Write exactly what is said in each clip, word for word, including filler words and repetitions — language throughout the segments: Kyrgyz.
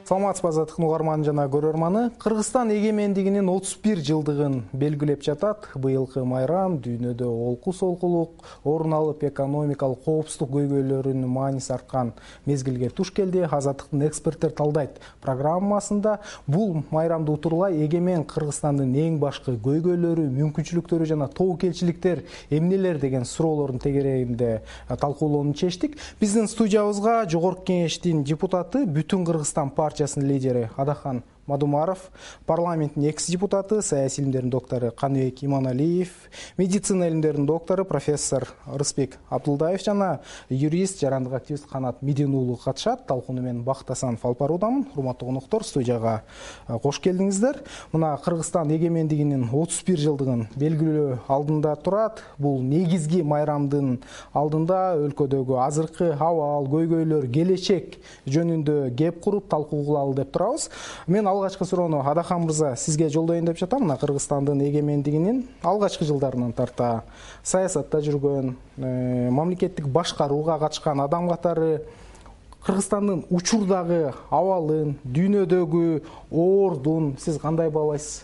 Саламатсызбы азаттык угарман жана көрөрманы. Кыргызстан эгемендигинин отуз бир жылдыгын белгилеп жатат. Быйылкы майрам дүйнөдө олку-солкулук орун алып, экономикалык коопсуздук көйгөйлөрүнүн мааниси арткан мезгилге туш келди. Азаттыктын эксперттер талдайт программасында бул майрамды утурлай эгемен Кыргызстандын эң башкы көйгөйлөрү, мүмкүнчүлүктөрү жана тобокелчиликтер эмнелер деген суроолордун тегерегинде талкуулоону чечтик. Биздин студиябызга Жогорку Кеңештин депутаты, Бүтүн Кыргызстан партиясынын лидери Адахан Мадумаров, парламенттин экс-депутаты, саясий илимдердин доктору Каныбек Иманалиев, медицина илимдердин доктору профессор Рысбек Абдулдаев жана юрист, жарандык активист Канат Мидин уулу катышат. Талкууну мен Бакыт Асанов алып баруудамын. Урматтуу коноктор, студияга кош келдиңиздер. Мына Кыргызстан эгемендигинин отуз бир жылдыгын белгилөө алдында турат. Бул негизги майрамдын алдында өлкөдөгү азыркы абал, көйгөйлөр, келечек жөнүндө кеп куруп талкуу кылалы деп турабыз. Мен алгачкы суроону Адахан мырза сизге жолдоюн деп жатам. Мына Кыргызстандын эгемендигинин алгачкы жылдарынан тарта саясатта жүргөн, мамлекеттик башкарууга катышкан адам катары Кыргызстандын учурдагы абалын, дүйнөдөгү ордун сиз кандай баалайсыз?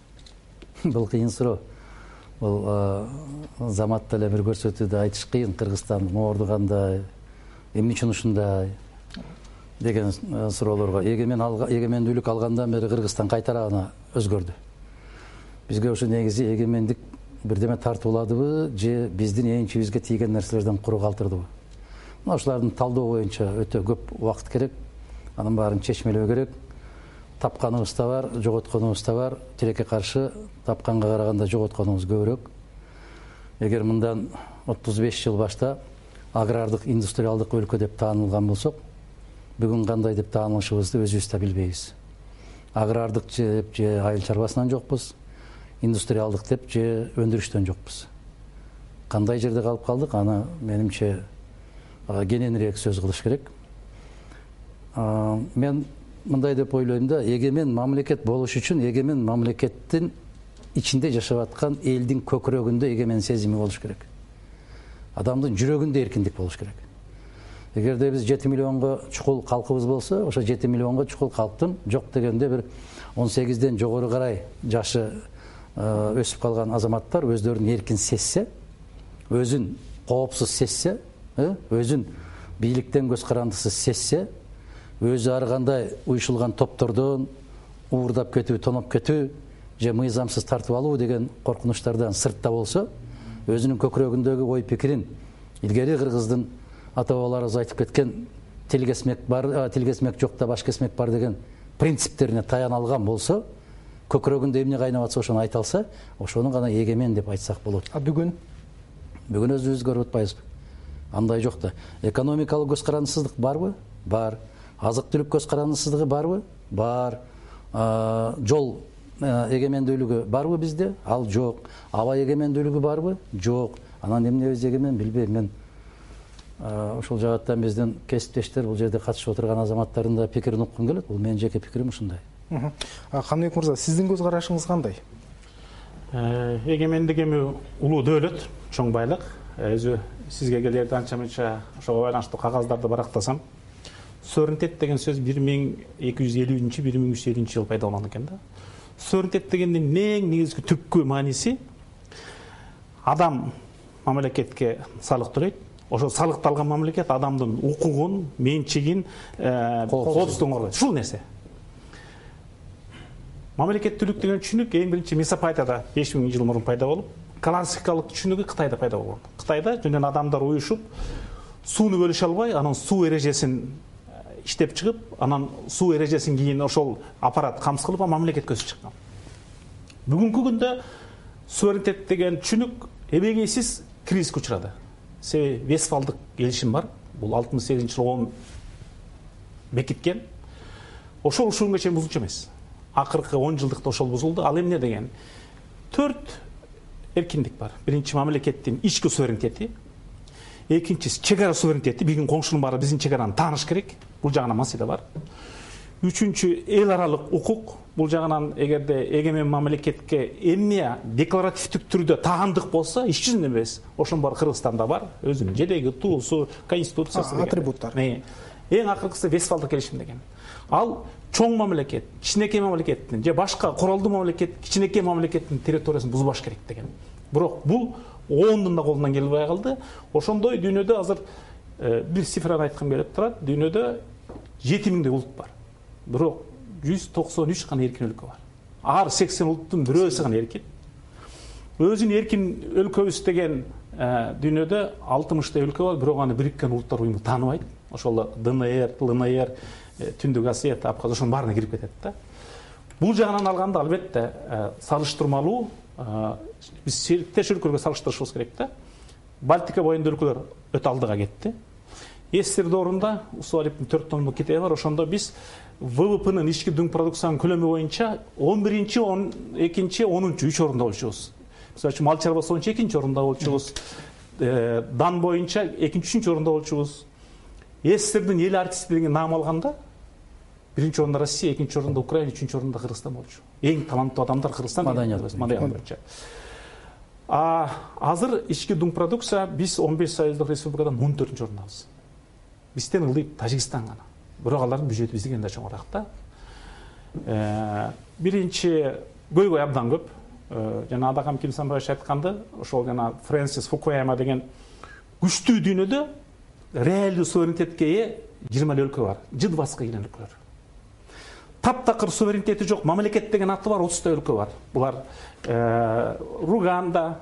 Бул кыйын суроо. Бул заматта эле бир көрсөтүүдө айтыш кыйын. Кыргызстандын орду кандай, эмне үчүн ушундай деген суроолорго. Эгемен эгемендүүлүк алгандан бери Кыргызстан кайтарагына өзгөрдү. Бизге ушу негизи эгемендик бирдеме тартууладыбы же биздин энчибизге тийген нерселерден куру калтырдыбы? Мына ушулардын талдоо боюнча өтө көп убакыт керек. Анын баарын чечмелөө керек. Тапканыбыз да бар, жоготконубуз да бар. Тилекке каршы тапканга караганда жоготконубуз көбүрөөк. Эгер мындан отуз беш жыл башта агрардык, индустриалдык өлкө деп таанылган болсок, бүгүн кандай деп таанылышыбызды өзүбүз да билбейбиз. Агрардык деп же айыл чарбасынан жокпуз, индустриалдык деп же өндүрүштөн жокпуз. Кандай жерде калып калдык, аны менимче кененирээк сөз кылыш керек. Мен мындай деп ойлойм да, эгемен мамлекет болуш үчүн эгемен мамлекеттин ичинде жашап аткан элдин көкүрөгүндө эгемен сезими болуш керек. Адамдын жүрөгүндө эркиндик болуш керек. Эгерде биз жети миллионго чукул калкыбыз болсо, ошо жети миллионго чукул калктын жок дегенде бир он сегизден жогору карай жашы өсүп калган азаматтар өздөрүн эркин сезсе, өзүн коопсуз сезсе, өзүн бийликтен көз карандысыз сезсе, өзү ар кандай уюшулган топтордон уурдап кетүү, тоноп кетүү же мыйзамсыз тартып алуу деген коркунучтардан сыртта болсо, өзүнүн көкүрөгүндөгү ой пикирин илгери кыргыздын ата бабаларыбыз айтып кеткен тил кесмек бар, тил кесмек жокта баш кесмек бар деген принциптерине таяна алган болсо, көкүрөгүндө эмне кайнап атса ошону айта алса, ошону гана эгемен деп айтсак болот. А бүгүн? Бүгүн өзүбүз көрүп атпайбызбы? Андай жок да. Экономикалык көз карандысыздык барбы? Бар. Азык-түлүк көз карандысыздыгы барбы? Бар. Жол эгемендүүлүгү барбы бизде? Ал жок. Аба эгемендүүлүгү барбы? Жок. Анан эмне биз эгемен билбейм мен. Ошол жагаттан биздин кесиптештер, бул жерде катышып отурган азаматтардын да пикирин уккум келет. Бул менин жеке пикирим ушундай. Каныбек мырза, сиздин көз карашыңыз кандай? Эгемендик эми улуу дөөлөт, чоң байлык. Өзү сизге келерде анча-мынча ошого байланыштуу кагаздарды барактасам, суверенитет деген сөз бир миң эки жүз элүүнчү бир миң үч жүз элүүнчү жылы пайда болгон экен да. Суверенитет дегендин эң негизги түпкү мааниси адам мамлекетке салык төлөйт. Ошо салыкты алган мамлекет адамдын укугун, менчигин, коопсуздугун коргойт. Ушул нерсе. Мамлекеттүүлүк деген түшүнүк эң биринчи Месопотамияда беш миң жыл мурун пайда болуп, классикалык түшүнүгү Кытайда пайда болгон. Кытайда жөнүнөн адамдар уюшуп, сууну бөлүшө албай, анан суу эрежесин иштеп чыгып, анан суу эрежесин кийин ошол аппарат камсыз кылып, мамлекетке өсүп чыккан. Бүгүнкү күндө суверенитет деген түшүнүк эбегейсиз кризиске учурады. Себеби Вестфалдык келишим бар. Бул алтымыш сегизинчи жылы он бекиткен. Ошол ушуга чейин бузулчу эмес. Акыркы он жылдыкта ошол бузулду. Ал эмне деген? Төрт эркиндик бар. Биринчи мамлекеттин ички суверенитети, экинчиси чек ара суверенитети, биздин коңшунун баары биздин чек араны тааныш керек. Бул жагынан маселе бар. Үчүнчү эл аралык укук. Бул жагынан эгерде эгемен мамлекетке эмне декларативдик түрдө таандык болсо, иш жүзүндө эмес, ошонун баары Кыргызстанда бар. Өзүнүн желеги, туусу, конституциясы, атрибуттар. Эң акыркысы Вестфалдык келишим деген. Ал чоң мамлекет, кичинекей мамлекеттин же башка куралдуу мамлекет, кичинекей мамлекеттин территориясын бузбаш керек деген. Бирок бул оонун да колунан келбей калды. Ошондой дүйнөдө азыр бир цифраны айткым келип турат. Дүйнөдө жети миңдей улут бар. Бирок жүз токсон үч гана эркин өлкө бар. Ар сексен улуттун бирөөсү гана эркин. Өзүн эркин өлкөбүз деген дүйнөдө алтымыштай өлкө бар, бирок аны Бириккен Улуттар уюму тааныбайт. Ошол ДНР, ЛНР, Түндүк Асия, Абхазия ошонун баарына кирип кетет да. Бул жагынан алганда албетте салыштырмалуу биз сериктеш өлкөлөргө салыштырышыбыз керек да. Балтика боюндагы өлкөлөр өтө алдыга кетти. Эстерде орунда Усуалиптин төрт томдук китеби бар. Ошондо биз ВВПнын ички дүң продукциянын көлөмү боюнча он биринчи, он экинчи, онунчу үч орунда болчубуз. Мисалы үчүн мал чарбасы боюнча экинчи орунда болчубуз. Дан боюнча экинчи, үчүнчү орунда болчубуз. Эстердин эл артисти деген наам алганда биринчи орунда Россия, экинчи орунда Украина, үчүнчү орунда Кыргызстан болчу. Эң таланттуу адамдар Кыргызстан маданият боюнча. А азыр ички дүң продукция биз он беш союздук республикадан он төртүнчү орундабыз. Бизден ылдый Тажикстан гана. Бирок алардын бюджети бизден да чоңураак да. Биринчи көйгөй абдан көп. Жана Адакам Кимсанбаевич айтканды, ошол жана Фрэнсис Фукуяма деген күчтүү дүйнөдө реалдуу суверенитетке ээ жыйырма өлкө бар. Жыд баска келген өлкөлөр. Таптакыр суверенитети жок мамлекет деген аты бар отуздай өлкө бар. Булар Руганда,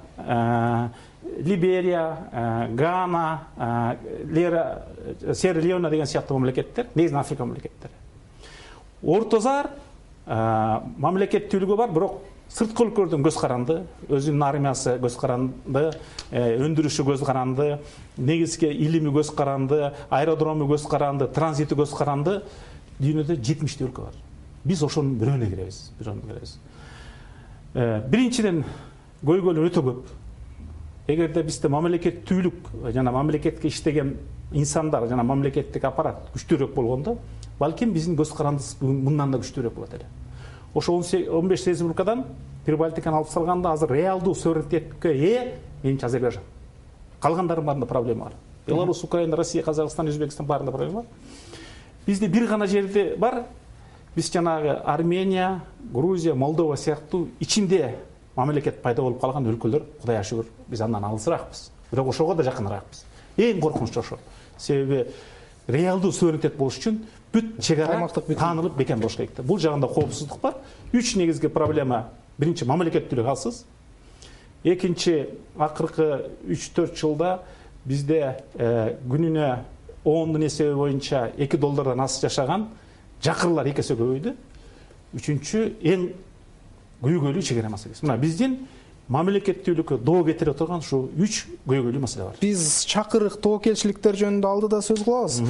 Либерия, Гана, Сьерра Леоне деген сыяктуу мамлекеттер, негизинен Африка мамлекеттери. Ортозар мамлекеттүүлүгү бар, бирок сырткы өлкөлөрдөн көз каранды, өзүнүн армиясы көз каранды, өндүрүшү көз каранды, негизги илими көз каранды, аэродрому көз каранды, транзити көз каранды. Дүйнөдө жетимиштей өлкө бар. Биз ошонун бирөөнө киребиз, бирөөнө киребиз. Биринчиден көйгөйлөр өтө көп. Эгерде бизде мамлекеттүүлүк жана мамлекетке иштеген инсандар жана мамлекеттик аппарат күчтүүрөөк болгондо, балким биздин көз карандыбыз мындан да күчтүүрөөк болот эле. Ошо он беш республикадан Прибалтиканы алып салганда азыр реалдуу суверенитетке ээ менимче Азербайжан. Калгандардын баарында проблема бар. Беларусь, Украина, Россия, Казакстан, Өзбекстан баарында проблема бар. Бизде бир гана жерде бар. Биз жанагы Армения, Грузия, Молдова сыяктуу ичинде мамлекет пайда болуп калган өлкөлөр, Кудайга шүгүр, биз андан алысыракпыз. Бирок ошого да жакыныракпыз. Эң коркунучу ошо. Себеби реалдуу суверенитет болуш үчүн бүт чек ара таанылып бекем болуш керек. Бул жагында коопсуздук бар. Үч негизги проблема. Биринчи мамлекеттүүлүк алсыз. Экинчи акыркы үч төрт жылда бизде күнүнө ондун эсеби боюнча эки доллардан аз жашаган жакырлар эки эсе көбөйдү. Үчүнчү эң көйгөйлүү чек ара маселеси. Мына биздин мамлекеттүүлүккө доо кетире турган ушу үч көйгөйлүү маселе бар. Биз чакырык тобокелчиликтер жөнүндө алдыда сөз кылабыз.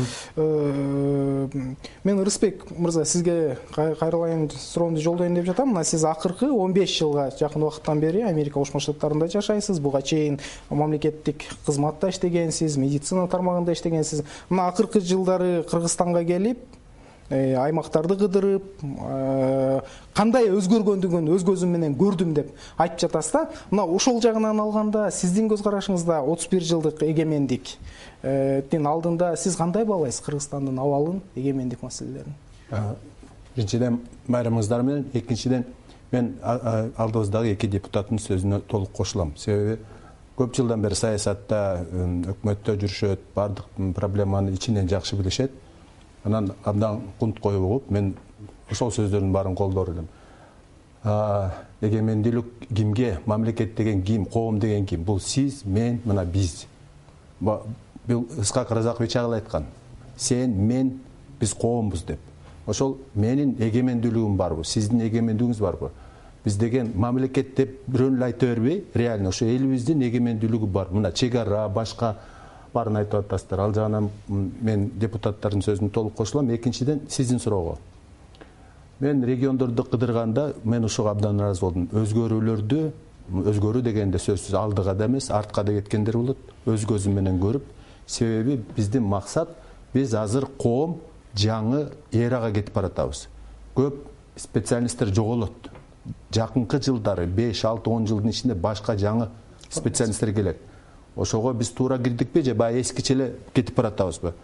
Мен Рысбек мырза сизге кайрылайын суроону жолдоюн деп жатам. Мына сиз акыркы он беш жылга жакын убакыттан бери Америка Кошмо Штаттарында жашайсыз. Буга чейин мамлекеттик кызматта иштегенсиз, медицина тармагында иштегенсиз. Мына акыркы жылдары Кыргызстанга келип аймактарды кыдырып, кандай өзгөргөндүгүн өз көзүм менен көрдүм деп айтып жатасыз да. Мына ошол жагынан алганда сиздин көз карашыңызда отуз бир жылдык эгемендиктин алдында сиз кандай баалайсыз Кыргызстандын абалын, эгемендик маселелерин? Биринчиден байрамыңыздар менен, экинчиден мен алдыбыздагы эки депутаттын сөзүнө толук кошулам. Себеби көп жылдан бери саясатта, өкмөттө жүрүшөт, бардык проблеманы ичинен жакшы билишет. Анан абдан кунт коюп угуп, мен ошол сөздөрдүн баарын колдор элем. Эгемендүүлүк кимге, мамлекет деген ким, коом деген ким? Бул сиз, мен, мына биз. Бул Ысқақ Разақович агыл айткан. Сен, мен, биз коомбуз деп. Ошол менин эгемендүүлүгүм барбы, сиздин эгемендүүлүгүңүз барбы? Биз деген мамлекет деп бирөөнү айта бербей, реально ошо элибиздин эгемендүүлүгү бар. Мына чек ара, башка барын айтып атасыздар. Ал жагынан мен депутаттардын сөзүнө толук кошулам. Экинчиден сиздин суроого. Мен региондорду кыдырганда мен ошого абдан нааразы болдум. Өзгөрүүлөрдү, өзгөрүү дегенде сөзсүз алдыга да эмес, артка да кеткендер болот. Өз көзүм менен көрүп, себеби биздин максат биз азыр коом жаңы эрага кетип баратабыз. Көп специалисттер жоголот. Жакынкы жылдары беш алты он жылдын ичинде башка жаңы специалисттер келет. Ошого биз туура кирдикпи же баягы эскиче эле кетип баратабызбы?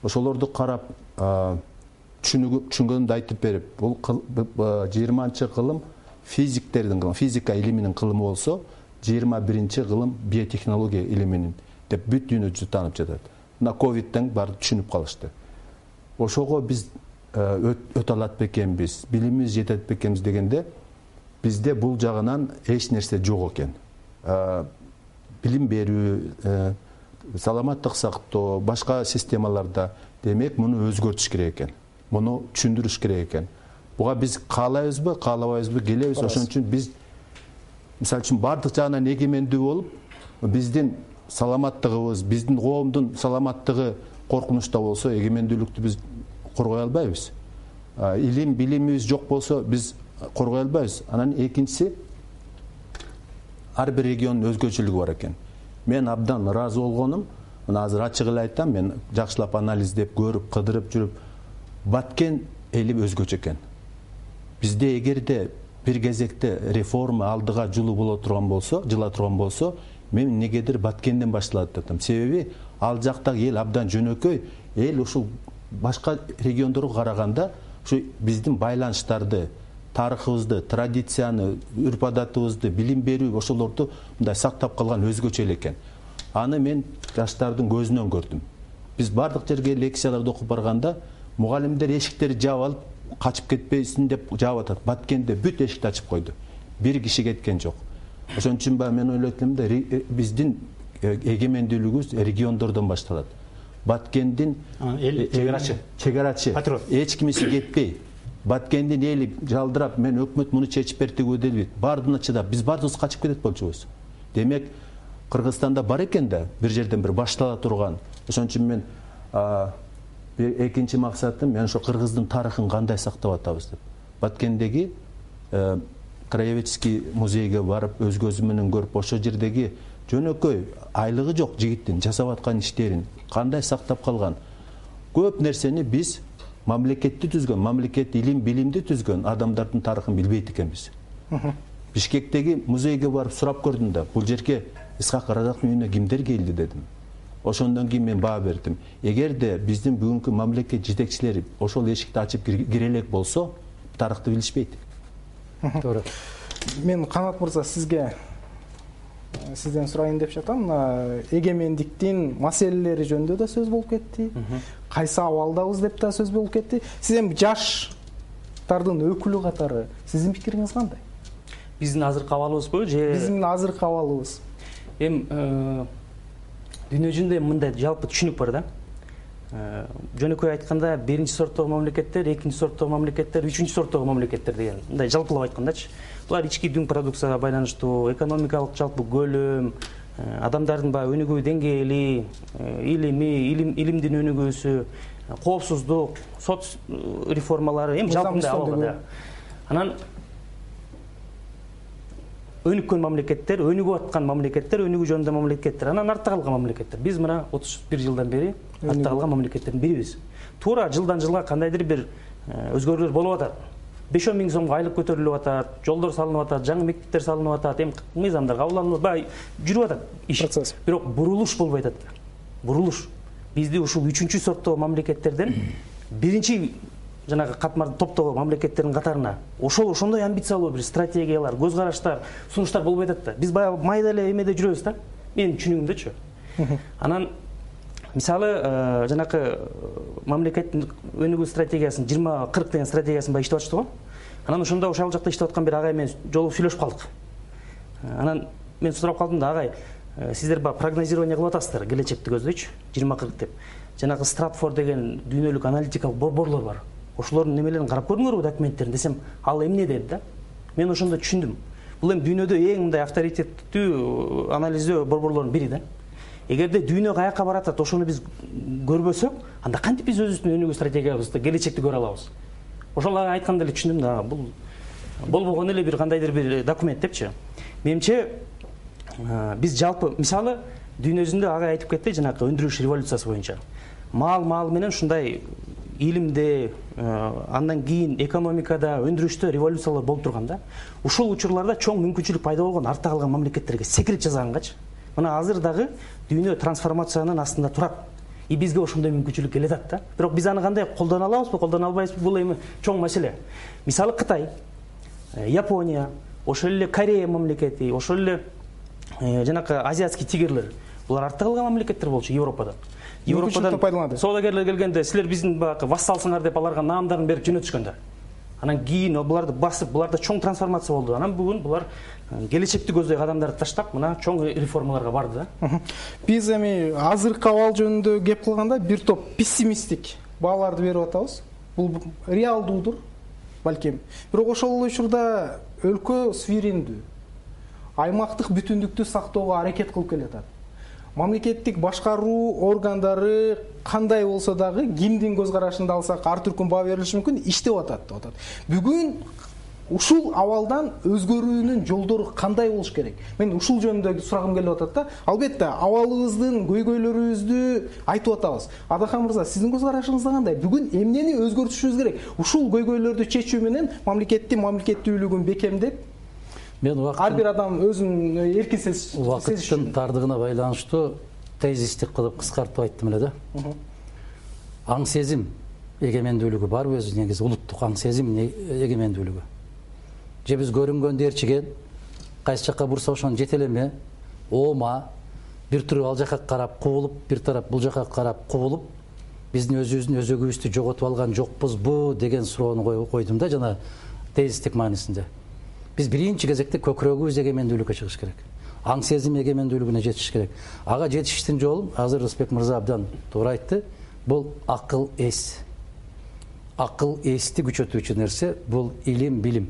ошолорду карап түшүнгөнүмдү айтып берип, бул жыйырманчы кылым физиктердин кылымы, физика илиминин кылымы болсо, жыйырма биринчи кылым биотехнология илиминин деп бүт дүйнө жүзү таанып жатат. Мына ковидтен баары түшүнүп калышты. Ошого биз өтө алат бекенбиз, билимибиз жетет бекенбиз дегенде, бизде бул жагынан эч нерсе жок экен. Билим берүү, саламаттык сактоо, башка системаларда демек муну өзгөртүш керек экен. Муну түшүндүрүш керек экен. Буга биз каалайбызбы, каалабайбызбы, келебиз. Ошон үчүн биз мисалы үчүн бардык жагынан эгемендүү болуп, биздин саламаттыгыбыз, биздин коомдун саламаттыгы коркунучта болсо, эгемендүүлүктү биз коргой албайбыз. Илим, билимибиз жок болсо, биз коргой албайбыз. Анан экинчиси, ар бир региондун өзгөчөлүгү бар экен. Мен абдан ыраазы болгонум, мына азыр ачык эле айтам, мен жакшылап анализдеп, көрүп, кыдырып жүрүп, Баткен эли өзгөчө экен. Бизде эгерде бир кезекте реформа алдыга жылуу боло турган болсо, жыла турган болсо, мен негедир Баткенден башталат деп атам. Себеби ал жактагы эл абдан жөнөкөй, эл ушул башка региондорго караганда ушу биздин байланыштарды, тарыхыбызды, традицияны, үрп-адатыбызды, билим берүү ошолорду мындай сактап калган өзгөчө эл экен. Аны мен жаштардын көзүнөн көрдүм. Биз бардык жерге лекцияларды окуп барганда, мугалимдер эшиктерди жаап алып, качып кетпейсин деп жаап атат. Баткенде бүт эшикти ачып койду. Бир киши кеткен жок. Ошон үчүн ба мен ойлойт элем да, биздин эгемендүүлүгүбүз региондордон башталат. Баткендин эл чегарачы, чегарачы, эч кимиси кетпей, Баткендин эли жалдырап, мен өкмөт муну чечип берди дейт. Бардына чыдап, биз бардыбыз качып кетет болчубуз. Демек, Кыргызстанда бар экен да, бир жерден бир баштала турган. Ошон үчүн мен экинчи максатым, мен ошо кыргыздын тарыхын кандай сактап атабыз деп. Баткендеги краеведческий музейге барып, өз көзүм менен көрүп, ошо жердеги жөнөкөй айлыгы жок жигиттин жасап аткан иштерин кандай сактап калган. Көп нерсени биз мамлекетти түзгөн, мамлекет илим, билимди түзгөн адамдардын тарыхын билбейт экенбиз. Бишкектеги музейге барып сурап көрдүм да, бул жерге Исхак Разаковдун үйүнө кимдер келди дедим. Ошондон кийин мен баа бердим. Эгерде биздин бүгүнкү мамлекет жетекчилери ошол эшикти ачып кире элек болсо, тарыхты билишпейт. Туура. Мен Канат мырза сизге сизден сурайын деп жатам. Эгемендиктин маселелери жөнүндө да сөз болуп кетти. Кайсы абалдабыз деп да сөз болуп кетти. Сиз эми жаштардын өкүлү катары сиздин пикириңиз кандай? Биздин азыркы абалыбызбы же? Биздин азыркы абалыбыз. Эми дүйнө жүзүндө мындай жалпы түшүнүк бар да. Жөнөкөй айтканда биринчи сорттогу мамлекеттер, экинчи сорттогу мамлекеттер, үчүнчү сорттогу мамлекеттер деген мындай жалпылап айткандачы. Булар ички дүң продукцияга байланыштуу, экономикалык жалпы көлөм, адамдардын баягы өнүгүү деңгээли, илими, илимдин өнүгүүсү, коопсуздук, сот реформалары эми жалпы мындай абалда. Анан өнүккөн мамлекеттер, өнүгүп аткан мамлекеттер, өнүгүү жөнүндө мамлекеттер, анан артта калган мамлекеттер. Биз мына отуз бир жылдан бери артта калган мамлекеттердин бирибиз. Туура жылдан жылга кандайдыр бир өзгөрүүлөр болуп атат. беш он миң сомго айлык көтөрүлүп атат, жолдор салынып атат, жаңы мектептер салынып атат, эми мыйзамдар кабылданып, бай жүрүп атат иш. Бирок бурулуш болбой атат. Бурулуш. Бизди ушул үчүнчү сорттогу мамлекеттерден биринчи жанагы катмар топтогу мамлекеттердин катарына ошол ошондой амбициялуу бир стратегиялар, көз караштар, сунуштар болбой атат да. Биз баягы майда эле эмеде жүрөбүз да. Менин түшүнүгүмдөчү. Анан мисалы жанакы мамлекеттин өнүгүү стратегиясын жыйырма кырк деген стратегиясын баягы иштеп атышты го. Анан ошондо ошол жакта иштеп аткан бир агай менен жолугуп сүйлөшүп калдык. Анан мен сурап калдым да, агай, сиздер баягы прогнозирование кылып атасыздар, келечекти көздөйчү, жыйырма кырк деп. Жанагы Стратфорд деген дүйнөлүк аналитикалык борборлор бар. Ошолордун немелерин карап көрдүңөрбү, документтерин десем, ал эмне деди да. Мен ошондо түшүндүм. Бул эми дүйнөдө эң мындай авторитеттүү анализдөө борборлордун бири да. Эгерде дүйнө каяка баратат, ошону биз көрбөсөк, анда кантип биз өзүбүздүн өнүгүү стратегиябызды, келечекти көрө алабыз? Ошол айтканда эле түшүндүм да, бул болбогон эле бир кандайдыр бир документ депчи. Менимче биз жалпы мисалы дүйнө жүзүндө агай айтып кетти, жанакы өндүрүш революциясы боюнча. Мал мал менен ушундай илимде, андан кийин экономикада, өндүрүштө революциялар болуп турган да. Ушул учурларда чоң мүмкүнчүлүк пайда болгон артта калган мамлекеттерге секирет жасагангачы. Мына азыр дагы дүйнө трансформациянын астында турат. и бизге ошондой мүмкүнчүлүк келе атат да. Бирок биз аны кандай колдоно алабызбы, колдоно албайбызбы, бул эми чоң маселе. Мисалы Кытай, Япония, ошол эле Корея мамлекети, ошол эле жанакы азиатский тигрлер, булар артта калган мамлекеттер болчу Европадан. Европадан пайдаланды. Соодагерлер келгенде силер биздин баягы вассалсыңар деп аларга наамдарын берип жөнөтүшкөндөр. Анан кийин буларды басып, буларда чоң трансформация болду. Анан бүгүн булар келечекти көздөйг адамдарды таштап, мына чоң реформаларга барды да. Биз эми азыркы абал жөнүндө кеп кылганда бир топ пессимисттик бааларды берип атабыз. Бул реалдуудур балким. Бирок ошол эле учурда өлкө суверендүү, аймактык бүтүндүктү сактоого аракет кылып келатат. Мамлекеттик башкаруу органдары кандай болсо дагы, кимдин көз карашында алсак ар түркүн баа берилиши мүмкүн, иштеп атат деп атат. Бүгүн ушул абалдан өзгөрүүнүн жолдору кандай болуш керек? Мен ушул жөнүндө сурагым келип атат да. Албетте, абалыбыздын көйгөйлөрүбүздү айтып атабыз. Адахан мырза, сиздин көз карашыңызда кандай? Бүгүн эмнени өзгөртүшүбүз керек? Ушул көйгөйлөрдү чечүү менен мамлекеттин мамлекеттүүлүгүн бекемдеп, мен ар бир адам өзүн эркин сезиш, убакыттын тардыгына байланыштуу тезистик кылып кыскартып айттым эле да. Аң сезим эгемендүүлүгү барбы өзү, негизи улуттук аң сезим эгемендүүлүгү. Же биз көрүнгөндү ээрчиген, кайсы жакка бурса ошону жете элеме, оома, бир туруп ал жакка карап кубулуп, бир тарап бул жакка карап кубулуп, биздин өзүбүздүн өзөгүбүздү жоготуп алган жокпузбу деген суроону койдум да жана тезистик маанисинде. Биз биринчи кезекте көкүрөгүбүз эгемендүүлүккө чыгыш керек. Аң сезим эгемендүүлүгүнө жетиш керек. Ага жетиштин жолун азыр Рысбек мырза абдан туура айтты. Бул акыл эс. Акыл эсти күчөтүүчү нерсе бул илим, билим.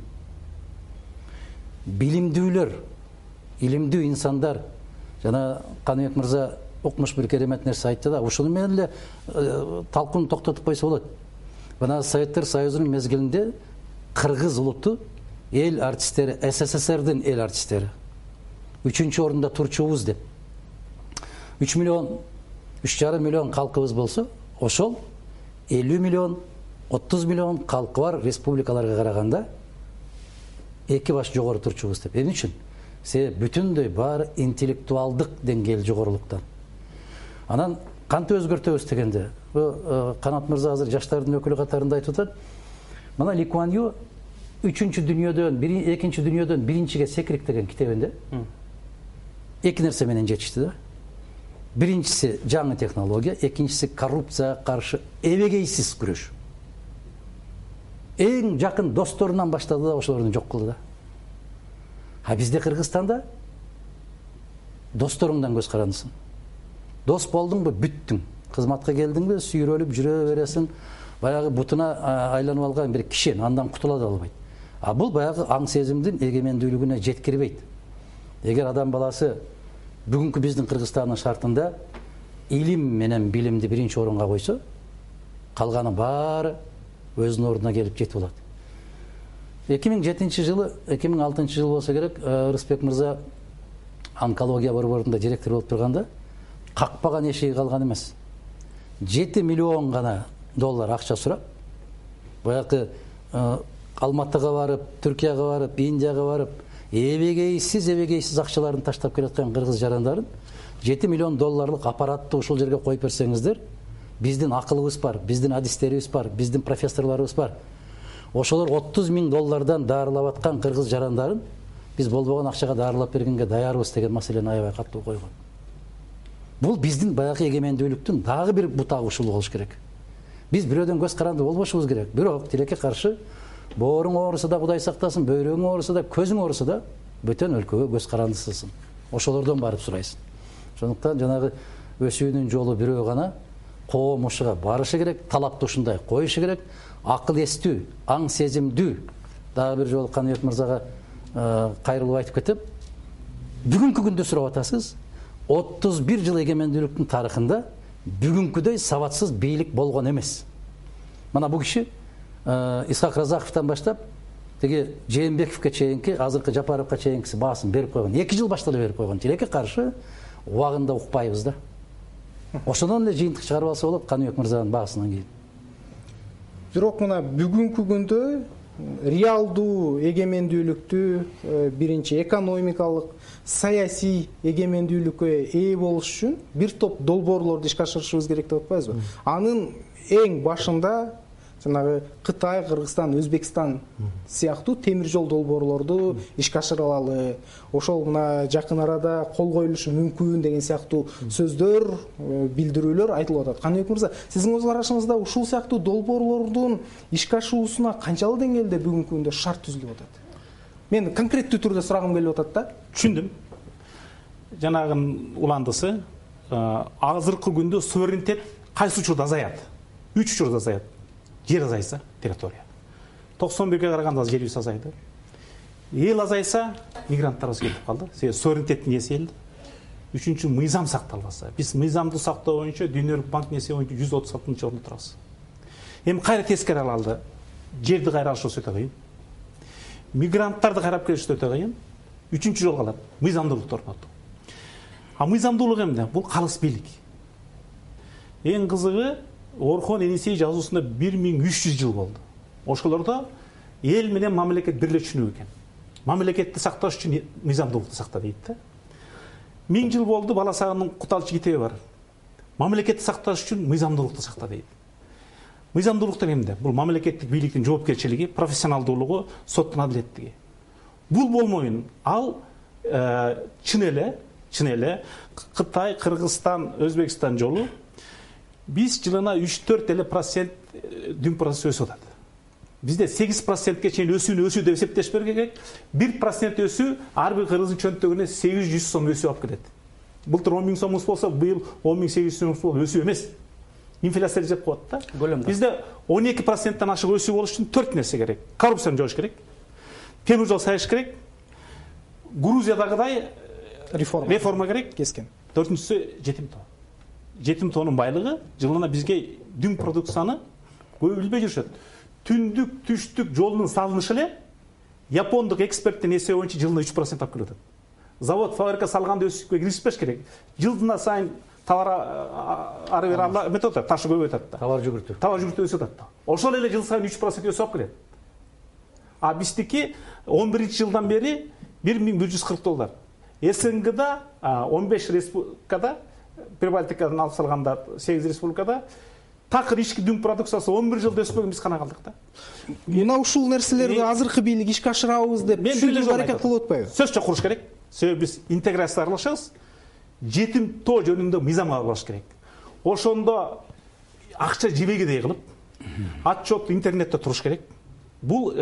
Билимдүүлөр, илимдүү инсандар, жана Каныбек мырза укмуш бир керемет нерсе айтты да, ушуну менен эле талкууну токтотуп койсо болот. Мына Советтер Союзунун мезгилинде кыргыз улуту эл артисттери, СССРдин эл артисттери үчүнчү орунда турчубуз деп үч миллион, үч жарым миллион калкыбыз болсо, ошол элүү миллион, отуз миллион калкы бар республикаларга караганда эки баш жогору турчубуз деп. Эмне үчүн? Себеби бүтүндөй баары интеллектуалдык деңгээл жогорулуктан. Анан кантип өзгөртөбүз дегенде, Канат мырза азыр жаштардын өкүлү катарында айтып атат. Мына Ли Куан Ю үчүнчү дүйнөдөн, экинчи дүйнөдөн биринчиге секирик деген китебинде эки нерсе менен жетишти да. Биринчиси жаңы технология, экинчиси коррупцияга каршы эбегейсиз күрөш. Эң жакын досторунан баштады да ошолорду жок кылды да. А бизде Кыргызстанда досторуңдан көз карандысың. Дос болдуңбу, бүттүң. Кызматка келдиңби, сүйрөлүп жүрө бересиң. Баягы бутуна айланып алган бир киши андан кутула да албайт. А бул баягы аң сезимдин эгемендүүлүгүнө жеткирбейт. Эгер адам баласы бүгүнкү биздин Кыргызстандын шартында илим менен билимди биринчи орунга койсо, калганы баары өзүнүн ордуна келип жетип алат. эки миң жетинчи жылы, эки миң алтынчы жыл болсо керек, Рысбек мырза онкология борборунда директор болуп турганда какпаган эшиги калган эмес. жети миллион гана доллар акча сурап, баягы Алматыга барып, Түркияга барып, Индияга барып, эбегейсиз эбегейсиз акчаларын таштап келаткан кыргыз жарандарын жети миллион долларлык аппаратты ушул жерге коюп берсеңиздер, биздин акылыбыз бар, биздин адистерибиз бар, биздин профессорлорубуз бар. Ошолор отуз миң доллардан даарылап аткан кыргыз жарандарын биз болбогон акчага даарылап бергенге даярбыз деген маселени аябай катуу койгон. Бул биздин баягы эгемендүүлүктүн дагы бир бутагы ушул болуш керек. Биз бирөөдөн көз каранды болбошубуз керек. Бирок тилекке каршы бооруң ооруса да Кудай сактасын, бөйрөгүң ооруса да, көзүң ооруса да бөтөн өлкөгө көз карандысысың. Ошолордон барып сурайсың. Ошондуктан жанагы өсүүнүн жолу бирөө гана, коом ушуга барышы керек, талапты ушундай коюшу керек. Акыл эстүү, аң сезимдүү. Дагы бир жолу Каныбек мырзага кайрылып айтып кетип, бүгүнкү күндө сурап атасыз, отуз бир жыл эгемендүүлүктүн тарыхында бүгүнкүдөй сабатсыз бийлик болгон эмес. Мына бул киши Исхак Разаковтан баштап, теги Жээнбековке чейинки, азыркы Жапаровго чейинкиси баасын берип койгон. эки жыл башта эле берип койгон. Тилекке каршы убагында укпайбыз да. Ошондон эле жыйынтык чыгарып алса болот Каныбек мырзанын баасынан кийин. Бирок мына бүгүнкү күндө реалдуу эгемендүүлүктү, биринчи экономикалык, саясий эгемендүүлүккө ээ болуш үчүн бир топ долбоорлорду ишке ашырышыбыз керек деп атпайбызбы? Анын эң башында жанагы Кытай, Кыргызстан, Өзбекстан сыяктуу темир жол долбоорлорду ишке ашыра алалы. Ошол мына жакын арада кол коюлушу мүмкүн деген сыяктуу сөздөр, билдирүүлөр айтылып атат. Каныбек мырза, сиздин көз карашыңызда ушул сыяктуу долбоорлордун ишке ашуусуна канчалык деңгээлде бүгүнкү күндө шарт түзүлүп атат? Мен конкреттүү түрдө сурагым келип атат да. Түшүндүм. Жанагын уландысы, азыркы күндө суверенитет кайсы учурда азаят? Үч учурда азаят. Жер азайса, территория. токсон бирге караганда жер үз азайды. Эл азайса, мигранттар кетип калды. Себеби суверенитеттин эси элди. Үчүнчү, мыйзам сакталбаса. Биз мыйзамды сактоо боюнча Дүйнөлүк банктын эсеби боюнча жүз отуз алтынчы орунда турабыз. Эми кайра тескери алды. Жерди кайра алыш өтө кыйын. Мигранттарды кайрап келиш өтө кыйын. Үчүнчү жол калат. Мыйзамдуулукту орнотуу. А мыйзамдуулук эмне? Бул калыс бийлик. Эң кызыгы, Орхон Енисей жазуусунда бир миң үч жүз жыл болду. Ошолордо эл менен мамлекет бир эле түшүнүк экен. Мамлекетти сакташ үчүн мыйзамдуулукту сакта дейт да. Миң жыл болду, бала сагынын куталчы китеби бар. Мамлекетти сакташ үчүн мыйзамдуулукту сакта дейт. Мыйзамдуулукту эмне? Бул мамлекеттик бийликтин жоопкерчилиги, профессионалдуулугу, соттун адилеттиги. Бул болмойун, ал чын эле, чын эле Кытай, Кыргызстан, Өзбекстан жолу биз жылына үч төрт эле процент дүң процесс өсүп атат. Бизде сегиз процентке чейин өсүүнү өсүү деп эсептеш керек. бир процент өсүү ар бир кыргыздын чөнтөгүнө сегиз жүз сом өсүү алып келет. Былтыр он миң сомубуз болсо, быйыл он миң сегиз жүз сомубуз болот. Өсүү эмес. Инфляция жеп коет да. Бизде он эки проценттен ашык өсүү болуш үчүн төрт нерсе керек. Коррупцияны жоош керек. Темир жол сайыш керек. Грузиядагыдай реформа реформа керек. Кескен. Төртүнчүсү жетим тоо. Жетим тоонун байлыгы жылына бизге дүң продукцияны көбүлбөй жүрүшөт. Түндүк, түштүк жолдун салынышы эле япондук эксперттин эсеби боюнча жылына үч процент алып келип атат. Завод, фабрика салганды өсүпкө киришпеш керек. Жылдына сайын товар ары бери эметип атат, ташы көбөйүп атат да. Товар жүгүртүү. Товар жүгүртүү өсүп атат. Ошол эле жыл сайын үч процент өсүп алып келет. А биздики он биринчи жылдан бери бир миң бир жүз кырк доллар. СНГда он беш республикада, Прибалтикадан алып салганда сегиз республикада такыр ички дүң продукциясы он бир жылда өспөгөн, биз кана калдык да. Мына ушул нерселерди азыркы бийлик ишке ашырабыз деп түшүндүрүүгө аракет кылып атпайбы? Сөз жок куруш керек. Себеби биз интеграция аралашабыз. Жетим тоо жөнүндө мыйзам кабылдаш керек. Ошондо акча жебегидей кылып, отчет интернетте туруш керек. Бул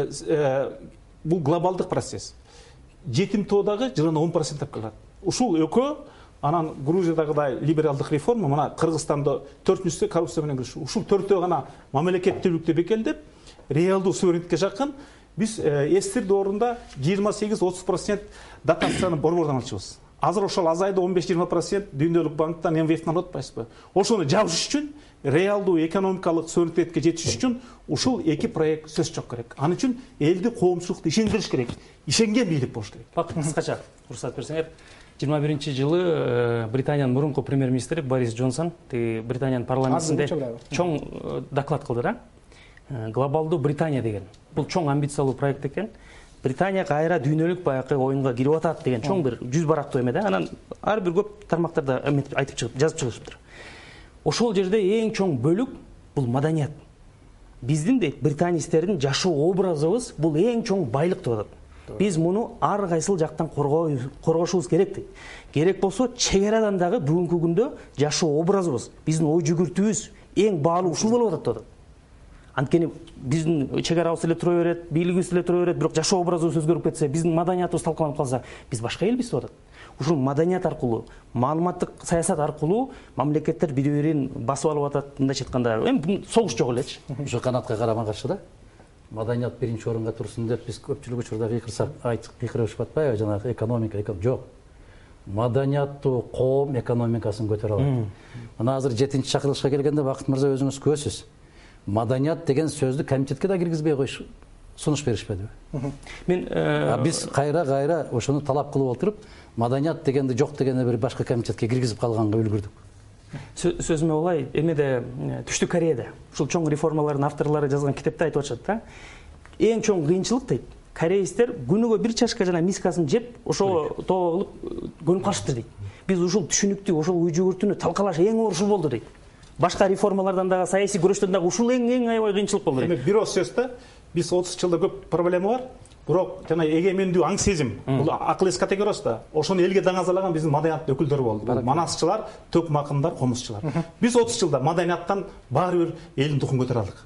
бул глобалдык процесс. Жетим тоодагы жылына он процент алып келет. Ушул экөө анан Грузиядагыдай либералдык реформа, мына Кыргызстанда төртүнчүсү коррупция менен күрөшүү. Ушул төртөө гана мамлекеттүүлүктү бекемдеп, реалдуу суверенитетке жакын биз эстир доорунда жыйырма сегиз отуз процент дотацияны борбордон алчубыз. Азыр ошол азайды он беш жыйырма процент Дүйнөлүк банктан, эм вэ эфтен алып атпайсызбы? Ошону жабыш үчүн, реалдуу экономикалык суверенитетке жетиш үчүн ушул эки проект сөз жок керек. Аны үчүн элди, коомчулукту ишендириш керек. Ишенген бийлик болуш керек. Бак, кыскача уруксат берсеңер. жыйырма биринчи жылы Британиянын мурунку премьер-министри Борис Джонсон Британиянын парламентинде чоң доклад кылды да. Глобалдуу Британия деген. Бул чоң амбициялуу проект экен. Британия кайра дүйнөлүк баягы оюнга кирип атат деген чоң бир жүз барактуу эме да. Анан ар бир көп тармактарда айтып чыгып, жазып чыгышыптыр. Ошол жерде эң чоң бөлүк бул маданият. Биздин де британистердин жашоо образыбыз бул эң чоң байлык деп атат. Биз муну ар кайсыл жактан коргошубуз керек дейт. Керек болсо чегерадан дагы бүгүнкү күндө жашоо образыбыз, биздин ой жүгүртүүбүз эң баалуу ушул болуп атат деп атат. Анткени биздин чегерабыз эле тура берет, бийлигибиз эле тура берет, бирок жашоо образыбыз өзгөрүп кетсе, биздин маданиятыбыз талкаланып калса, биз башка элбиз деп атат. Ушул маданият аркылуу, маалыматтык саясат аркылуу мамлекеттер бири-бирин басып алып атат, мындайча айтканда, эми согуш жок элечи. Ошо канатка карама каршы да. Маданият биринчи орунга турсун деп биз көпчүлүк учурда кыйкырсак, кыйкырышып атпайбы, жанагы экономика, жок. Маданияттуу коом экономикасын көтөрө алат. Мына азыр жетинчи чакырылышка келгенде Бакыт мырза өзүңүз көзсүз. Маданият деген сөздү комитетке да киргизбей коюш сунуш беришпедиби? Мен биз кайра-кайра ошону талап кылып отуруп, маданият дегенди жок дегенде бир башка комитетке киргизип калганга үлгүрдүк. Сөзүмө олай, эмеде Түштүк Кореяда ушул чоң реформалардын авторлору жазган китепте айтып атышат да. эң чоң кыйынчылык дейт, корейстер күнүгө бир чашка жана мискасын жеп ошого тоо кылып көнүп калышыптыр дейт. Биз ушул түшүнүктү, ошол ой жүгүртүүнү талкалаш эң оор ушул болду дейт. Башка реформалардан дагы, саясий күрөштөн дагы ушул эң эң аябай кыйынчылык болду дейт. Бир ооз сөз да, биз отуз жылда көп проблема бар. Бирок жана эгемендүү аң сезим, бул акыл эс категориясы да. Ошону элге даңазалаган биздин маданияттын өкүлдөрү болду. Бул манасчылар, төк макындар, комузчулар. Биз отуз жылда маданияттан баары бир элдин духун көтөрө алдык.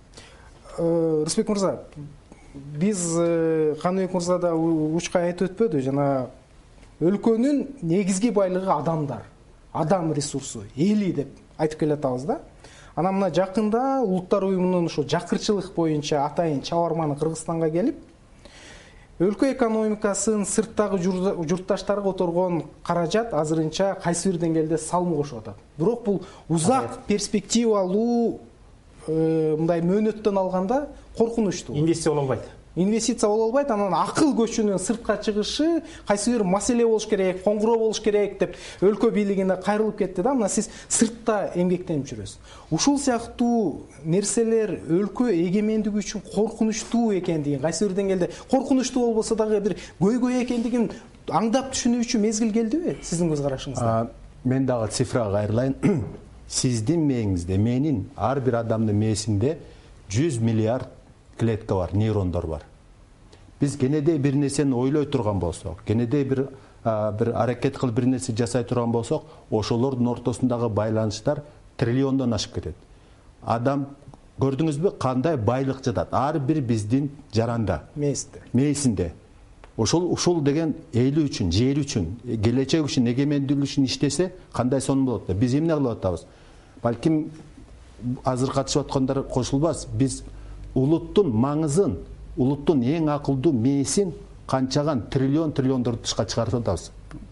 Рысбек мырза, биз Каныбек мырза да учка айтып өтпөдү, жана өлкөнүн негизги байлыгы адамдар, адам ресурсу, эли деп айтып келатабыз да. Анан мына жакында Улуттар уюмунун ушул жакырчылык боюнча атайын чабарманы Кыргызстанга келип, өлкө экономикасын сырттагы журтташтары которгон каражат азырынча кайсы бир деңгээлде салым кошуп атат. Бирок бул узак перспективалуу мындай мөөнөттөн алганда коркунучтуу. Инвестиция боло албайт. Инвестиция боло албайт, анан акыл көчүнүн сыртка чыгышы кайсы бир маселе болуш керек, коңгуроо болуш керек деп өлкө бийлигине кайрылып кетти да. Мына сиз сыртта эмгектенип жүрөсүз. Ушул сыяктуу нерселер өлкө эгемендиги үчүн коркунучтуу экендигин, кайсы бир деңгээлде коркунучтуу болбосо дагы бир көйгөй экендигин аңдап түшүнүүчү мезгил келдиби сиздин көз карашыңызда? Мен дагы цифрага кайрылайын. Сиздин мээңизде, менин ар бир адамдын мээсинде жүз миллиард клетка бар, нейрондор бар. Биз кенедей бир нерсени ойлой турган болсок, кенедей бир бир аракет кылып бир нерсе жасай турган болсок, ошолордун ортосундагы байланыштар триллиондон ашып кетет. Адам көрдүңүзбү кандай байлык жатат? Ар бир биздин жаранда, мээсинде. Мээсинде. Ошол ушул деген эли үчүн, жер үчүн, келечек үчүн, эгемендүүлүк үчүн иштесе, кандай сонун болот да? Биз эмне кылып атабыз? Балким азыр катышып аткандар кошулбас. Биз улуттун маңызын, улуттун эң акылдуу мээсин канчаган триллион триллиондорду тышка чыгарып атабыз.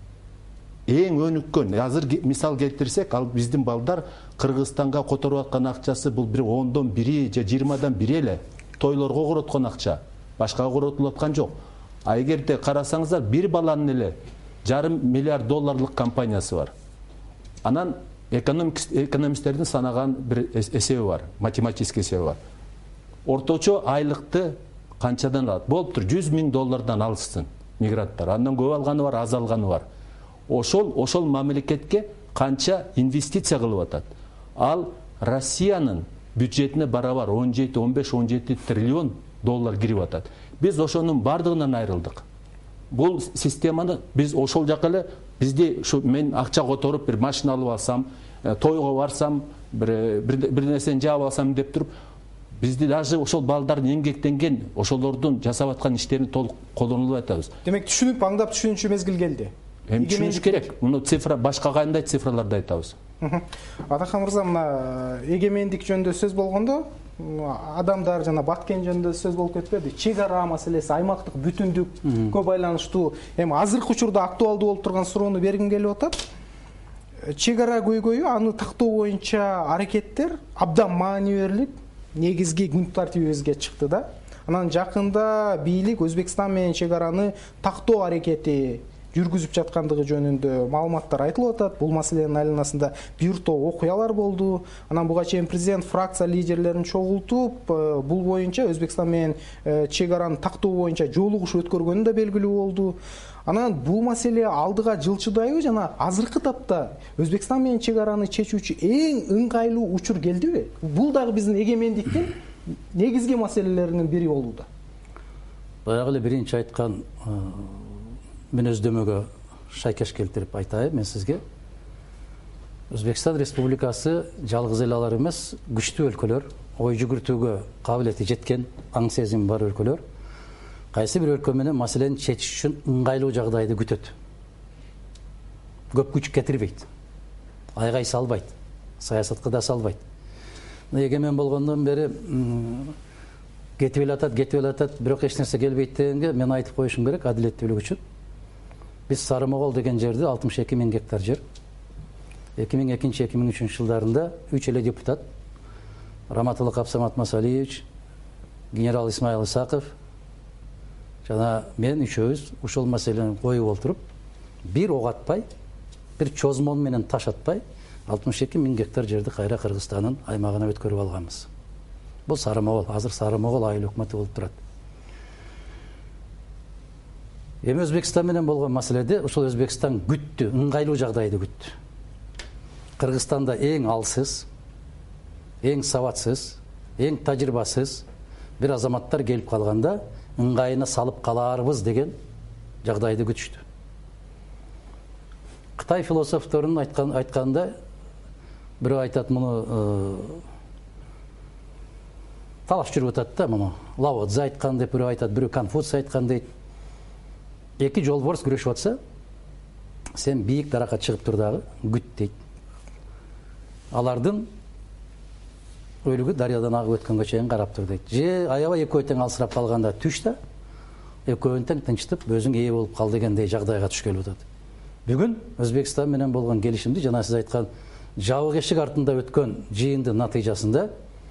Эң өнүккөн, азыр мисал келтирсек, ал биздин балдар Кыргызстанга которуп аткан акчасы бул бир ондон бири же жыйырмадан бири эле тойлорго короткон акча. Башкага коротулуп аткан жок. А эгерде карасаңыздар, бир баланын эле жарым миллиард долларлык компаниясы бар. Анан экономисттердин санаган бир эсеби бар, математический эсеби бар. Орточо айлыкты канчадан алат? Болуптур, жүз миң доллардан алышсын мигранттар. Андан көп алганы бар, аз алганы бар. Ошол ошол мамлекетке канча инвестиция кылып атат? Ал Россиянын бюджетине барабар он жети, он беш, он жети триллион доллар кирип атат. Биз ошонун бардыгынан айрылдык. Бул системаны биз ошол жака эле, бизде ушу мен акча которуп бир машина алып алсам, тойго барсам, бир бир нерсени жаап алсам деп туруп, бизди даже ошол балдардын эмгектенген, ошолордун жасап аткан иштерин толук колдонуп атабыз. Демек түшүнүп, аңдап түшүнүүчү мезгил келди. Эми түшүнүш керек. Муну цифра башка кандай цифраларды айтабыз. Атахан мырза, мына эгемендик жөнүндө сөз болгондо, адамдар жана баткен жөнүндө сөз болуп кетпеди. Чек ара маселеси, аймактык бүтүндүккө байланыштуу, эми азыркы учурда актуалдуу болуп турган суроону бергим келип атат. Чек ара көйгөйү, аны тактоо боюнча аракеттер абдан маани берилип, негизги күн тартибибизге чыкты да. Анан жакында бийлик Өзбекстан менен чек араны тактоо аракети жүргүзүп жаткандыгы жөнүндө маалыматтар айтылып атат. Бул маселенин айланасында бир топ окуялар болду. Анан буга чейин президент фракция лидерлерин чогултуп, бул боюнча Өзбекстан менен чек араны тактоо боюнча жолугуш өткөргөнү да белгилүү болду. Анан бул маселе алдыга жылчыдайбы жана азыркы тапта Өзбекстан менен чек араны чечүүчү эң ыңгайлуу учур келдиби? Бул дагы биздин эгемендиктин негизги маселелеринин бири болууда. Баягы эле биринчи айткан мүнөздөмөгө шайкеш келтирип айтайын мен сизге. Өзбекстан Республикасы жалгыз эле алар эмес, күчтүү өлкөлөр, ой жүгүртүүгө кабилети жеткен, аң сезим бар өлкөлөр кайсы бир өлкө менен маселени чечиш үчүн ыңгайлуу жагдайды күтөт. Көп күч кетирбейт. Айгай салбайт. Саясатка да салбайт. Эгемен болгондон бери кетип эле атат, кетип эле атат, бирок эч нерсе келбейт дегенге мен айтып коюшум керек адилеттүүлүк үчүн. Биз Сары Могол деген жерде алтымыш эки миң гектар жер. эки миң экинчи эки миң үчүнчү жылдарында үч эле депутат, Раматылык Абсамат Масалиевич, генерал Исмаил Исаков жана мен үчөөбүз ушул маселени коюп олтуруп, бир ок атпай, бир чозмон менен таш атпай, алтымыш эки миң гектар жерди кайра Кыргызстандын аймагына өткөрүп алганбыз. Бул Сары Могол, азыр Сары Могол айыл өкмөтү болуп турат. Эми Өзбекстан менен болгон маселеде ушул Өзбекстан күттү, ыңгайлуу жагдайды күттү. Кыргызстанда эң алсыз, эң сабатсыз, эң тажрыйбасыз бир азаматтар келип калганда ыңгайына салып калаарбыз деген жагдайды күтүштү. Кытай философторунун айткан айтканда бирөө айтат, муну талаш жүрүп атат да, муну Лао Цзы айткан деп бирөө айтат, бирөө Конфуций айткан дейт. Эки жолборс күрөшүп атса, сен бийик даракка чыгып тур дагы күт дейт. Алардын өлүгү дарыядан агып өткөнгө чейин карап тур дейт. Же аябай экөө тең алсырап калганда түш да, экөөнү тең тынчтып, өзүң ээ болуп кал дегендей жагдайга түшкөлүп атат. Бүгүн Өзбекстан менен болгон келишимди жана сиз айткан жабык эшик артында өткөн жыйындын натыйжасында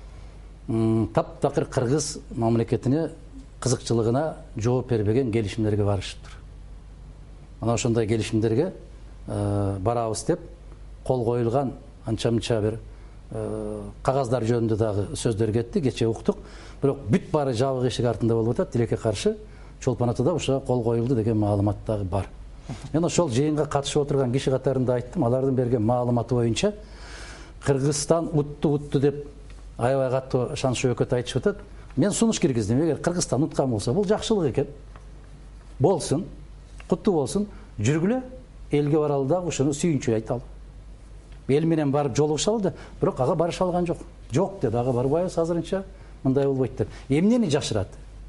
таптакыр кыргыз мамлекетине кызыкчылыгына жооп бербеген келишимдерге барышыптыр. Мына ошондой келишимдерге барабыз деп кол коюлган анча-мынча бир кагаздар жөнүндө дагы сөздөр кетти, кечээ уктук. Бирок бүт баары жабык эшик артында болуп атат. Тилекке каршы Чолпон Атада ошого кол коюлду деген маалымат дагы бар. Мен ошол жыйынга катышып отурган киши катарында айттым, алардын берген маалыматы боюнча Кыргызстан утту утту деп аябай катуу шаншуу өкөт айтышып атат. Мен сунуш киргиздим. Эгер Кыргызстан уткан болсо, бул жакшылык экен. Болсун, куттуу болсун, жүргүлө, элге баралы дагы ошону сүйүнчү айталы. Эл менен барып жолугушалы да, бирок ага барыша алган жок. Жок деди, ага барбайбыз азырынча, мындай болбойт деп. Эмнени жашырат?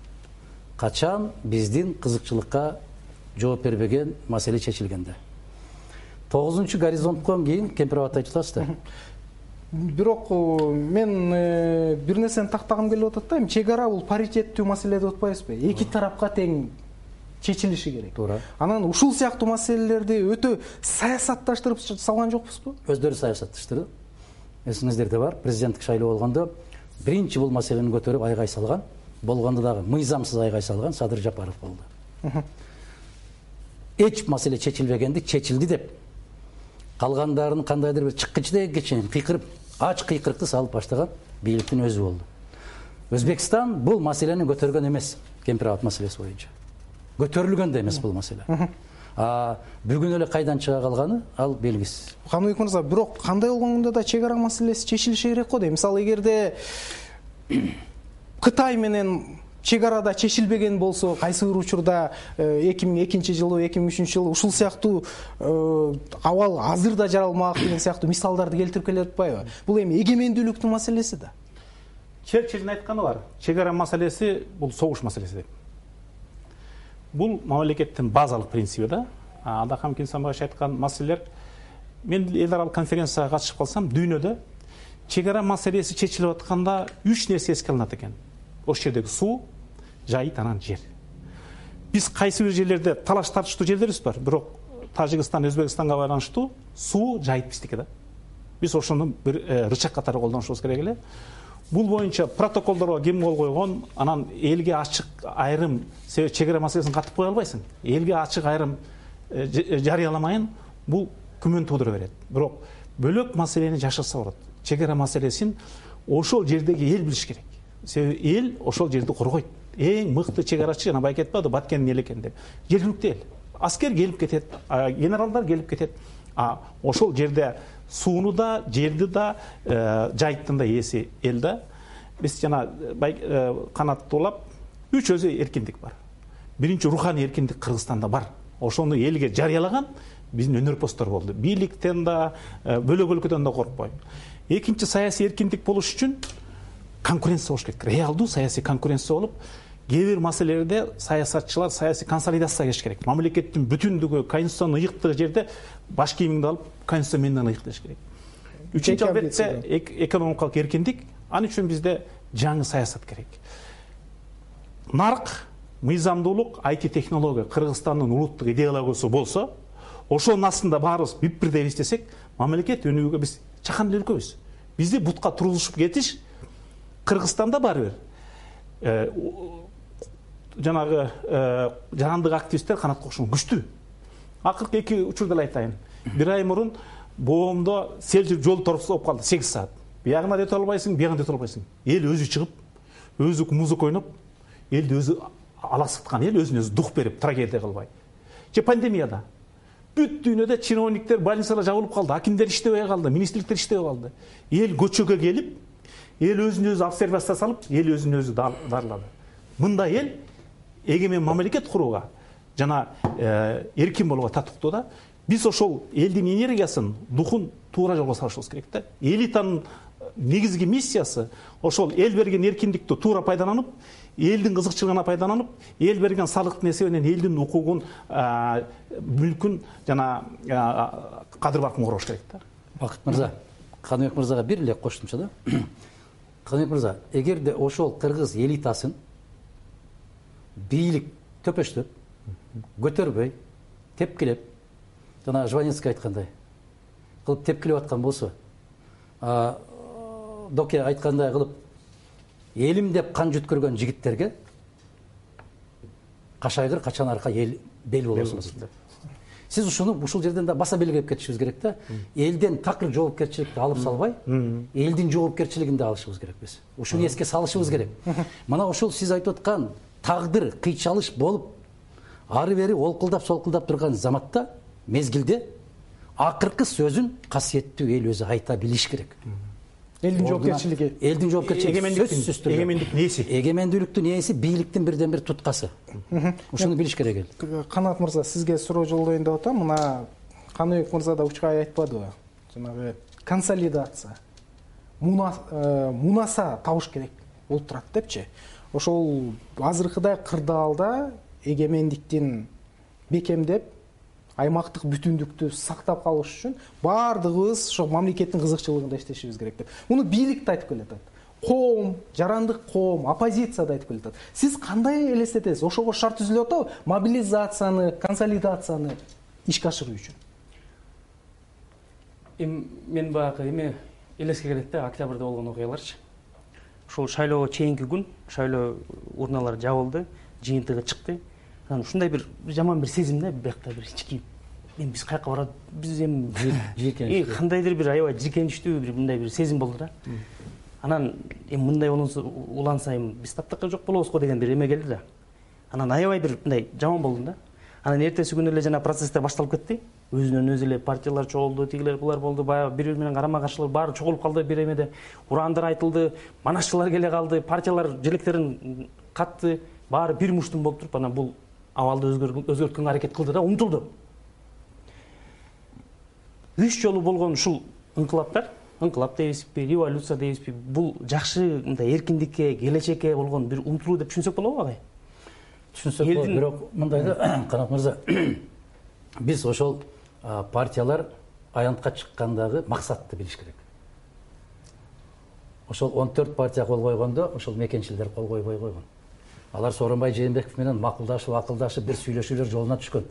Качан биздин кызыкчылыкка жооп бербеген маселе чечилгенде. тогузунчу горизонттон кийин Кемпирабад айтып атасыздар. Бирок мен бир нерсени тактагым келип атат да, эми чек ара бул паритеттүү маселе деп атпайбызбы? Эки тарапка тең чечилиши керек. Туура. Анан ушул сыяктуу маселелерди өтө саясатташтырып салган жокпузбу? Өздөрү саясатташтырды. Эсиңиздерде бар, президенттик шайлоо болгондо биринчи бул маселени көтөрүп айгай салган, болгондо дагы мыйзамсыз айгай салган Садыр Жапаров болду. Эч маселе чечилбегенди чечилди деп калгандарынын кандайдыр бир чыккычтеге чейин кыйкырып, ач кыйкырыкты салып баштаган бийликтин өзү болду. Өзбекстан бул маселени көтөргөн эмес, Кемпирабад маселеси боюнча. Көтөрүлгөн да эмес бул маселе. А бүгүн эле кайдан чыга калганы ал белгисиз. Каныбек мырза, бирок кандай болгондо да чек ара маселеси чечилиши керек го дейм. Мисалы, эгерде Кытай менен чек арада чечилбеген болсо, кайсы бир учурда эки миң экинчи жылы, эки миң үчүнчү жылы ушул сыяктуу абал азыр да жаралмак деген сыяктуу мисалдарды келтирип келе атпайбы? Бул эми эгемендүүлүктүн маселеси да. Черчиллдин айтканы бар. Чек ара маселеси бул согуш маселеси деп. Бул мамлекеттин базалык принциби да. Адакам Кинсанбаевич айткан маселелер, мен эл аралык конференцияга катышып калсам, дүйнөдө чек ара маселеси чечилип атканда үч нерсе эске алынат экен. Ошол жердеги суу, жайыт, анан жер. Биз кайсы бир жерлерде талаш тартыштуу жерлерибиз бар, бирок Тажикстан, Өзбекстанга байланыштуу суу, жайыт биздики да. Биз ошону бир рычаг катары колдонушубуз керек эле. Бул боюнча протоколдорго ким кол койгон, анан элге ачык айрым, себеби чек ара маселесин катып кое албайсың. Элге ачык айрым жарыяламайын, бул күмөн туудура берет. Бирок бөлөк маселени жашырса болот. Чек ара маселесин ошол жердеги эл билиш керек. Себеби эл ошол жерди коргойт. Эң мыкты чек арачы, жана байке айтпады, Баткендин эли экен деп. Жергиликтүү эл. Аскер келип кетет, генералдар келип кетет. А ошол жерде сууну да, жерди да, жайыттын да ээси эл да. Биз жана канаттуулап үч өзү эркиндик бар. Биринчи руханий эркиндик Кыргызстанда бар. Ошону элге жарыялаган биздин өнөрпостор болду. Бийликтен да, бөлөк өлкөдөн да коркпой. Экинчи саясий эркиндик болуш үчүн конкуренция болуш керек. Реалдуу саясий конкуренция болуп, кээ бир маселелерде саясатчылар саясий консолидация кылыш керек. Мамлекеттин бүтүндүгү, конституциянын ыйыктыгы жерде баш кийимиңди алып, конституция менен ыйык деш керек. Үчүнчү албетте экономикалык эркиндик. Ал үчүн бизде жаңы саясат керек. Нарк, мыйзамдуулук, ай ти технология Кыргызстандын улуттук идеологиясы болсо, ошонун астында баарыбыз бип-бирдей иштесек, мамлекет өнүгүүгө биз чакан эле өлкөбүз. Бизди бутка турулушуп кетиш Кыргызстанда бар бир жанагы жарандык активисттер канат кошун күчтүү. Акыркы эки учурда эле айтайын. Бир ай мурун Боомдо сел жүрүп жол торсо болуп калды сегиз саат. Биягына да өтө албайсың, биягына да өтө албайсың. Эл өзү чыгып, өзү музыка ойноп, элди өзү алаксыткан, эл өзүнө өзү дух берип трагедия кылбай. же пандемияда бүт дүйнөдө чиновниктер больницалар жабылып калды, акимдер иштебей калды, министрликтер иштебей калды. Эл көчөгө келип, эл өзүн өзү обсервация салып, эл өзүн өзү дарылады. Мында эл эгемен мамлекет курууга жана эркин болууга татыктуу да. Биз ошол элдин энергиясын, духун туура жолго салышыбыз керек да. Элитанын негизги миссиясы ошол эл берген эркиндикти туура пайдаланып, элдин кызыкчылыгына пайдаланып, эл берген салыктын эсебинен элдин укугун, мүлкүн жана кадыр баркын коргош керек да. Бакыт мырза, Каныбек мырзага бир эле коштумчу да. Каныбек мырза, эгерде ошол кыргыз элитасын бийлик төпөштөп, көтөрбөй, тепкилеп, жана Жванецкий айткандай кылып тепкилеп аткан болсо, Доке айткандай кылып элим деп кан жүткөргөн жигиттерге кашайгыр качан арка эл бел болосуңуз. Сиз ушуну ушул жерден да баса белгилеп кетишибиз керек да. Элден такыр жоопкерчиликти алып салбай, элдин жоопкерчилигин да алышыбыз керек биз. Ушуну эске салышыбыз керек. Мына ошол сиз айтып аткан тагдыр, кыйчалыш болуп, ары бери олкулдап солкулдап турган заматта, мезгилде акыркы сөзүн касиеттүү эл өзү айта билиш керек. Элдин жоопкерчилиги, элдин жоопкерчилиги эгемендиктин нээси. Эгемендүүлүктүн нээси бийликтин бирден бир туткасы. Ушуну билиш керек эл. Канат мырза, сизге суроо жолдоюн деп атам. Мына Каныбек мырза да учкай айтпадыбы? Жанагы консолидация, мунаса табыш керек болуп турат депчи. Ошол азыркыдай кырдаалда эгемендиктин бекемдеп, аймактык бүтүндүктү сактап калыш үчүн баардыгыбыз ошо мамлекеттин кызыкчылыгында иштешибиз керек деп. Муну бийлик да айтып келатат. Коом, жарандык коом, оппозиция да айтып келатат. Сиз кандай элестетесиз? Ошого шарт түзүлүп атабы? Мобилизацияны, консолидацияны ишке ашыруу үчүн. Эми мен баягы эме элеске келет да, октябрда болгон окуяларчы. Ошол шайлоого чейинки күн шайлоо урналары жабылды, жыйынтыгы чыкты. Анан ушундай бир жаман бир сезим да, биякта бир ички. Мен биз кайка барат, биз эми жийкениш. Кандайдыр бир аябай жийкеничтүү бир мындай бир сезим болду да. Анан эми мындай болсо улансайм, биз таптакыр жок болобузго деген бир эме келди да. Анан аябай бир мындай жаман болдум да. Анан эртеси күнү эле жана процесстер башталып кетти. Өзүнөн өзү эле партиялар чогулду, тигилер булар болду, баягы бири-бири менен карама каршылар баары чогулуп калды бир эмеде. Ураандар айтылды, манашчылар келе калды, партиялар желектерин катты, баары бир муштум болуп туруп, анан бул абалды өзгөрткөнгө аракет кылды да, умтулду. Үч жолу болгон ушул ыңкылаптар, ыңкылап дейбизби, революция дейбизби, бул жакшы мындай эркиндикке, келечекке болгон бир умтулуу деп түшүнсөк болобу агай? Түшүнсөк болот, бирок мындай да, Канат мырза, биз ошол партиялар аянтка чыккандагы максатты билиш керек. Ошол он төрт партия кол койгондо, ошол мекенчилдер кол койбой койгон. Алар Сооронбай Жээнбеков менен макулдашып, акылдашып, бир сүйлөшүүлөр жолуна түшкөн.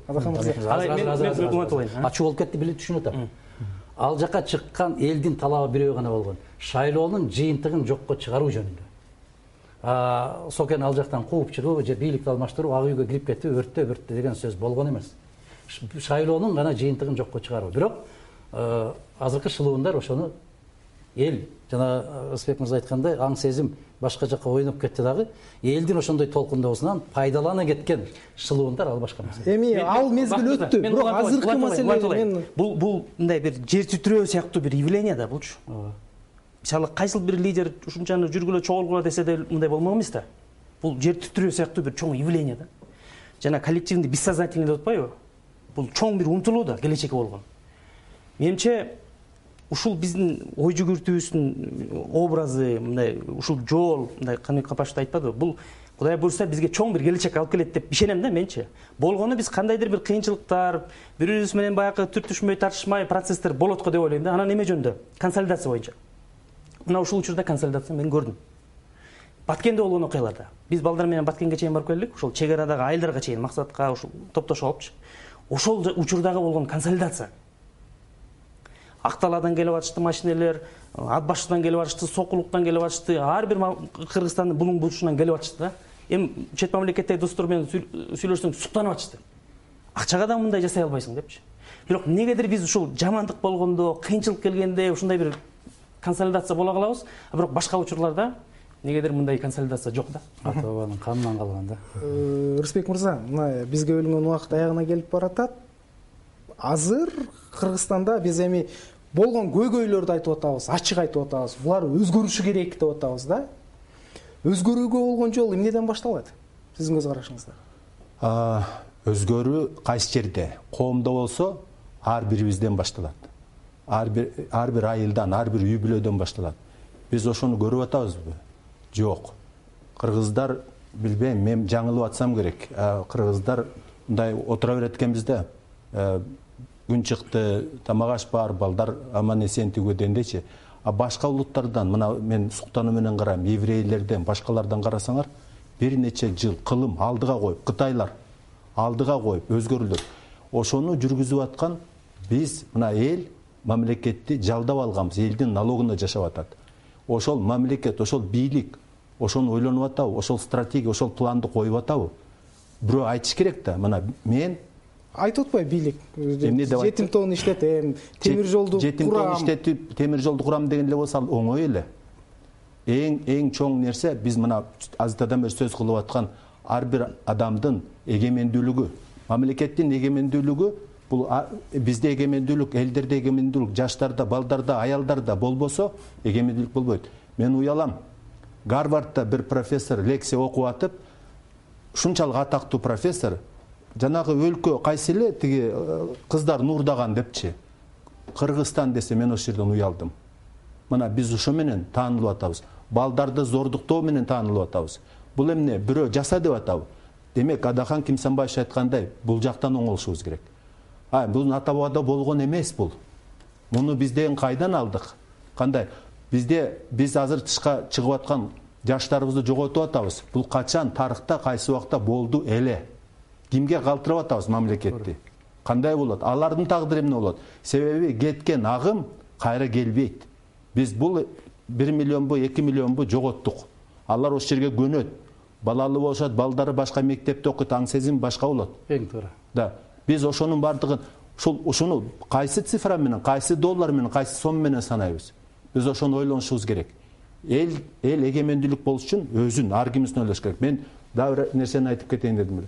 Ачуу болуп кетти, билип түшүнүп атам. Ал жака чыккан элдин талабы бирөө гана болгон. Шайлоонун жыйынтыгын жокко чыгаруу жөнүндө. Сокен ал жактан кууп чыгуу же бийликти алмаштыруу, ак үйгө кирип кетүү, өрттө өрттө деген сөз болгон эмес. Шайлоонун гана жыйынтыгын жокко чыгаруу. Бирок азыркы шылуундар ошону эл, жана Рысбек мырза айткандай, аң сезим башка жакка ойноп кетти дагы. Элдин ошондой толкундоосунан пайдалана кеткен шылуундар ал башка маселе. Эми ал мезгил өттү, бирок азыркы маселе мен бул бул мындай бир жер титирөө сыяктуу бир явление да булчу. Мисалы кайсыл бир лидер ушунчаны жүргүлө чогулгула десе де мындай болмок эмес да. Бул жер титирөө сыяктуу бир чоң явление да. Жана коллективный бессознательный деп атпайбы? Бул чоң бир умтулуу да келечекке болгон. Менимче ушул биздин ой жүгүртүүбүздүн образы, мындай ушул жол, мындай Каныбек Капашев айтпадыбы? Бул Кудай буйрса бизге чоң бир келечек алып келет деп ишенем да менчи. Болгону биз кандайдыр бир кыйынчылыктар, бири-бирибиз менен баягы түртүшмөй, тартышмай процесстер болот го деп ойлойм да. Анан эме жөнүндө? Консолидация боюнча. Мына ушул учурда консолидация мен көрдүм. Баткенде болгон окуяларда. Биз балдар менен Баткенге чейин барып келдик. Ошол чек арадагы айылдарга чейин максатка ушул топтошуп алыпчы. Ошол учурдагы болгон консолидация. Акталадан келип атышты машинелер, ат башыдан келип атышты, Сокулуктан келип атышты, ар бир Кыргызстандын булуң бурчунан келип атышты да. Эми чет мамлекеттеги достор менен сүйлөшсөң суктанып атышты. Акчага да мындай жасай албайсың депчи. Бирок негедир биз ушул жамандык болгондо, кыйынчылык келгенде ушундай бир консолидация бола калабыз, бирок башка учурларда Негедир мындай консолидация жок да. ата бабанын канынан калган да. Рысбек мырза, мына бизге бөлүнгөн убакыт аягына келип баратат. Азыр Кыргызстанда биз эми болгон көйгөйлөрдү айтып атабыз, ачык айтып атабыз. Булар өзгөрүшү керек деп атабыз да. Өзгөрүүгө болгон жол эмнеден башталат? Сиздин көз карашыңызда. Өзгөрүү кайсы жерде? Коомдо болсо ар бирибизден башталат. Ар бир ар бир айылдан, ар бир үй бүлөдөн башталат. Биз ошону көрүп атабызбы? Жок. Кыргыздар билбейм, мен жаңылып атсам керек. Кыргыздар мындай отура берет экенбиз да. Күн чыкты, тамак аш бар, балдар аман эсен тигүүдендечи. А башка улуттардан, мына мен суктануу менен карайм, еврейлерден, башкалардан карасаңар, бир нече жыл кылым алдыга коюп, Кытайлар алдыга коюп өзгөрүлөр. Ошону жүргүзүп аткан биз мына эл мамлекетти жалдап алганбыз, элдин налогуна жашап атат. Ошол мамлекет, ошол бийлик, ошону ойлонуп атабы, ошол стратегия, ошол планды коюп атабы? Бирөө айтыш керек да, мына мен айтып атпайбы бийлик? Жетим тоон иштетем, темир жолду курам. Жетим тоон иштетип, темир жолду курам деген эле болсо оңой эле. Эң эң чоң нерсе биз мына азыртадан бери сөз кылып аткан ар бир адамдын эгемендүүлүгү, мамлекеттин эгемендүүлүгү. Бул бизде эгемендүүлүк, элдерде эгемендүүлүк, жаштарда, балдарда, аялдарда болбосо эгемендүүлүк болбойт. Мен уялам. Гарвардда бир профессор лекция окуп атып, ушунчалык атактуу профессор, жанагы өлкө кайсы эле тиги кыздар нуурдаган депчи. Кыргызстан десе мен ошол жерден уялдым. Мына биз ошо менен таанылып атабыз. Балдарды зордуктоо менен таанылып атабыз. Бул эмне бирөө жаса деп атабы? Демек, Адахан Кимсанбаевич айткандай, бул жактан оңолушубуз керек. Ай, бул ата бабада болгон эмес бул. Муну бизден кайдан алдык? Кандай? Бизде биз азыр тышка чыгып аткан жаштарыбызды жоготуп атабыз. Бул качан тарыхта кайсы убакта болду эле? Кимге калтырып атабыз мамлекетти? Кандай болот? Алардын тагдыры эмне болот? Себеби кеткен агым кайра келбейт. Биз бул бир миллионбу, эки миллионбу жоготтук. Алар ошол жерге көнөт. Балалы болушат, балдары башка мектепте окуйт, аң сезим башка болот. Эң туура. Да. Биз ошонун бардыгын, ушул ушуну кайсы цифра менен, кайсы доллар менен, кайсы сом менен санайбыз? Биз ошону ойлонушубуз керек. Эл эл эгемендүүлүк болуш үчүн өзүн, ар кимисин ойлош керек. Мен дагы бир нерсени айтып кетейин дедим.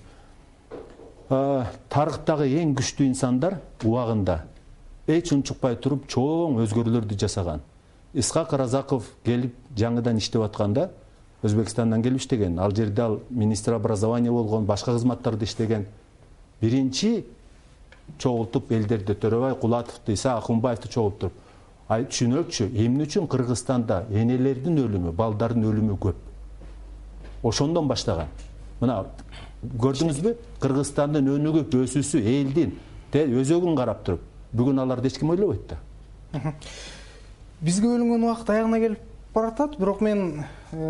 Тарыхтагы эң күчтүү инсандар убагында эч унчукпай туруп чоң өзгөрүүлөрдү жасаган. Исхак Разаков келип жаңыдан иштеп атканда, Өзбекстандан келип иштеген, ал жерде ал министр образования болгон, башка кызматтарда иштеген. Биринчи чогултуп элдерди, Төрөбай Кулатовду, Иса Акунбаевди чогултуп, ай түшүнөкчү, эмне үчүн Кыргызстанда энелердин өлүмү, балдардын өлүмү көп? Ошондон баштаган. Мына көрдүңүзбү? Кыргызстандын өнүгүп өсүүсү элдин өзөгүн карап туруп, бүгүн аларды эч ким ойлобойт да. Бизге бөлүнгөн убакыт аягына келип баратат, бирок мен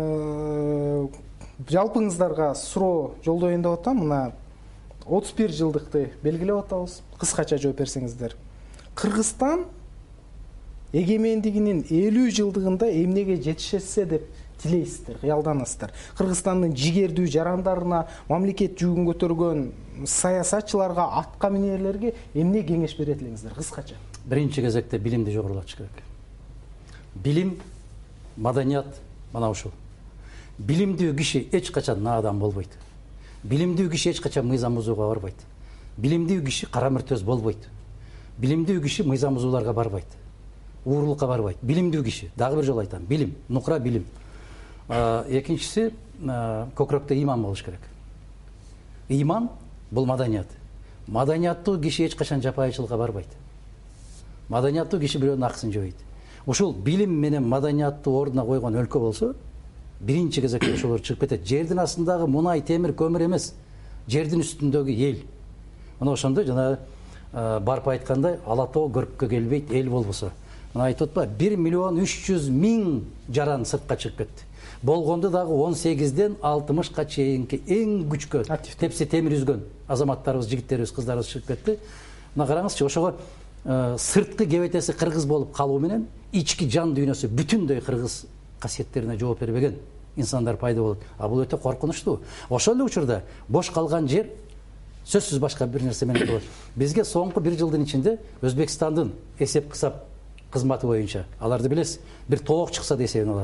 жалпыңыздарга суроо жолдоюн деп атам. Мына отуз бир жылдыкты белгилеп атабыз. Кыскача жооп берсеңиздер. Кыргызстан эгемендигинин элүү жылдыгында эмнеге жетишсе деп тилейсиздер, кыялданасыздар? Кыргызстандын жигердүү жарандарына, мамлекет жүгүн көтөргөн саясатчыларга, атка минерлерге эмне кеңеш берет элеңиздер кыскача? Биринчи кезекте билимди жогорулатыш керек. Билим, маданият мына ушул. Билимдүү киши эч качан наадан болбойт. Билимдүү киши эч качан мыйзам бузууга барбайт. Билимдүү киши кара мөртөз болбойт. Билимдүү киши мыйзам бузууларга барбайт. Уурулукка барбайт. Билимдүү киши, дагы бир жолу айтам, билим, нукра билим. Экинчиси, көкүрөктө иман болуш керек. Иман бул маданият. Маданияттуу киши эч качан жапайычылыкка барбайт. Маданияттуу киши бирөөнүн акысын жебейт. Ушул билим менен маданиятты ордуна койгон өлкө болсо, биринчи кезекте ошолор чыгып кетет. Жердин астындагы мунай, темир, көмүр эмес, жердин үстүндөгү эл. Мына ошондой жана барып айткандай, ала тоо көрккө келбейт эл болбосо. Мына айтып атпа, бир миллион үч жүз миң жаран сыртка чыгып кетти. Болгондо дагы он сегизден алтымышка чейинки эң күчкө тепсе темир үзгөн азаматтарыбыз, жигиттерибиз, кыздарыбыз чыгып кетти. Мына караңызчы, ошого сырткы кебетеси кыргыз болуп калуу менен ички жан дүйнөсү бүтүндөй кыргыз касиеттерине жооп бербеген инсандар пайда болот. А бул өтө коркунучтуу. Ошол эле учурда бош калган жер сөзсүз башка бир нерсе менен болот. Бизге соңку бир жылдын ичинде Өзбекстандын эсеп кысап кызматы боюнча, аларды билесиз, бир тоок чыкса да эсебин алат.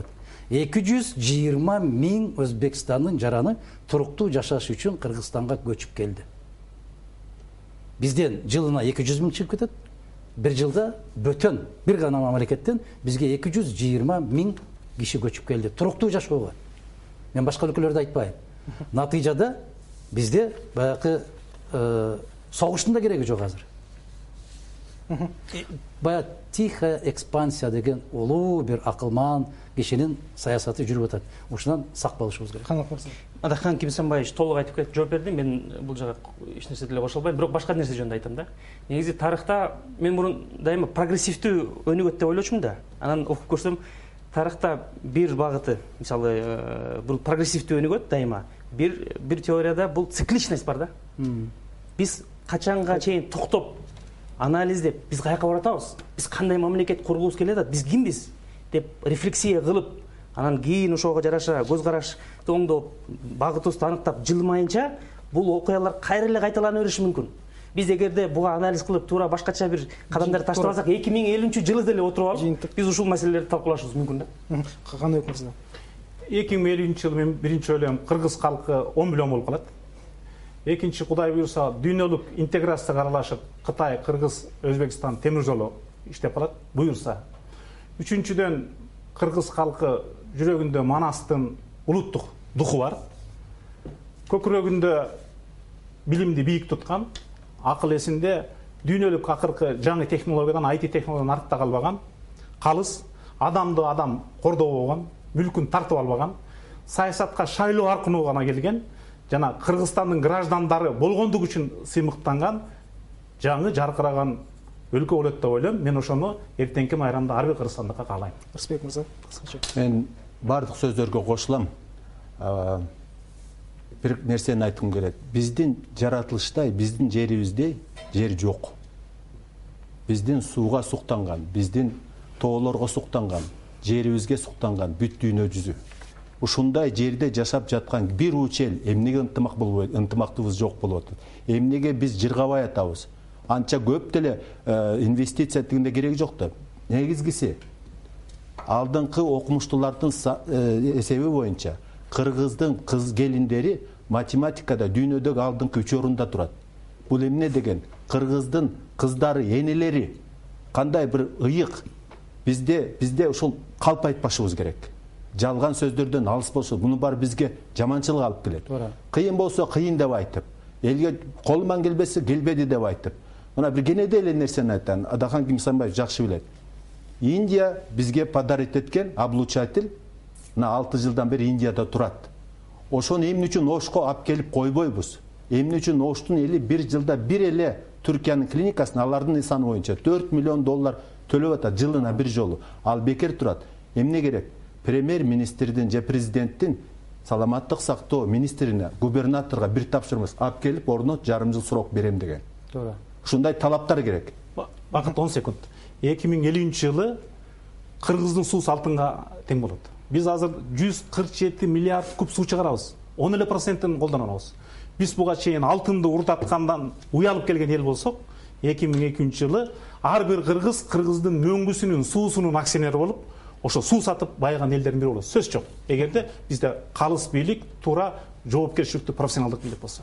эки жүз жыйырма миң Өзбекстандын жараны туруктуу жашаш үчүн Кыргызстанга көчүп келди. Бизден жылына эки жүз миң чыгып кетет. Бир жылда бөтөн бир гана мамлекеттен бизге эки жүз жыйырма миң киши көчүп келди. Туруктуу жашоого. Мен башка өлкөлөрдү айтпайм. Натыйжада бизде баягы согуштун да кереги жок азыр. Баягы тихая экспансия деген улуу бир акылман кишинин саясаты жүрүп атат. Ушунан сак болушубуз керек. Канат мырза. Адахан Кимсанбаевич толук айтып кетип жооп берди. Мен бул жага эч нерсе деле кошо албайм. Бирок башка нерсе жөнүндө айтам да. Негизи тарыхта мен мурун дайыма прогрессивдүү өнүгөт деп ойлочумун да. Анан окуп көрсөм, тарыхта бир багыты, мисалы, бул прогрессивдүү өнүгөт дайыма. Бир бир теорияда бул цикличность бар да. Биз качанга чейин токтоп анализдеп, биз каяка баратабыз, биз кандай мамлекет кургубуз келе атат, биз кимбиз деп рефлексия кылып, анан кийин ошого жараша көз карашты оңдоп, багытыбызды аныктап жылмайынча бул окуялар кайра эле кайталана бериши мүмкүн. Биз эгерде буга анализ кылып, туура башкача бир кадамдар таштабасак, эки миң элүүнчү жылы деле отуруп алып, биз ушул маселелерди талкуулашыбыз мүмкүн да. Каныбек мырза. эки миң элүүнчү жылы мен биринчи ойлойм, кыргыз калкы он миллион болуп калат. Экинчи, Кудай буюрса, дүйнөлүк интеграцияга аралашып, Кытай, Кыргыз, Өзбекстан темир жолу иштеп калат, буюрса. Үчүнчүдөн, кыргыз калкы жүрөгүндө Манастын улуттук духу бар. Көкүрөгүндө билимди бийик туткан, акыл эсинде дүйнөлүк акыркы жаңы технологиядан, ай ти технологиядан артта калбаган, калыс, адамды адам кордобогон, мүлкүн тартып албаган, саясатка шайлоо аркылуу гана келген, жана Кыргызстандын граждандары болгондугу үчүн сыймыктанган жаңы жаркыраган өлкө болот деп ойлойм. Мен ошону эртеңки майрамда ар бир кыргызстандыкка каалайм. Рысбек мырза, кыскача. Мен бардык сөздөргө кошулам. Бир нерсени айткым келет. Биздин жаратылыштай, биздин жерибизде жер жок. Биздин сууга суктанган, биздин тоолорго суктанган, жерибизге суктанган бүт дүйнө жүзү. Ушундай жерде жашап жаткан бир учел эмнеге ынтымак болбойт, ынтымактыбыз жок болуп атат. Эмнеге биз жыргабай атабыз? Анча көп деле инвестиция дегенде кереги жок да. Негизгиси алдыңкы окумуштуулардын эсеби боюнча кыргыздын кыз келиндери математикада дүйнөдөгү алдыңкы үч орунда турат. Бул эмне деген? Кыргыздын кыздары, энелери кандай бир ыйык. Бизде бизде ушул калп айтпашыбыз керек. Жалган сөздөрдөн алыс болсо, буну бар бизге жаманчылык алып келет. Кыйын болсо кыйын деп айтып, элге колунан келбесе келбеди деп айтып. Мына бир кенеде эле нерсени айтам. Адахан Кимсанбаев жакшы билет. Индия бизге подарить эткен облучатель, мына алты жылдан бери Индияда турат. Ошону эмне үчүн Ошко алып келип койбойбуз? Эмне үчүн Оштун эли бир жылда бир эле Түркиянын клиникасына алардын саны боюнча төрт миллион доллар төлөп атат жылына бир жолу. Ал бекер турат. Эмне керек? Премьер-министрдин же президенттин саламаттык сактоо министрине, губернаторго бир тапшырмасы алып келип ордуна жарым жыл срок берем деген. Туура. Ушундай талаптар керек. Бакыт он секунд. эки миң элүүнчү жылы Кыргыздын суусу алтынга тең болот. Биз азыр жүз кырк жети миллиард куб суу чыгарабыз. он эле процентин колдонобуз. Биз буга чейин алтынды уртаткандан уялып келген эл болсок, эки миң экинчи жылы ар бир кыргыз кыргыздын мөңгүсүнүн суусунун акционери болуп, ошо суу сатып байыган элдердин бири болот. Сөз жок. Эгерде бизде калыс бийлик, туура жоопкерчиликтүү профессионалдык бийлик болсо.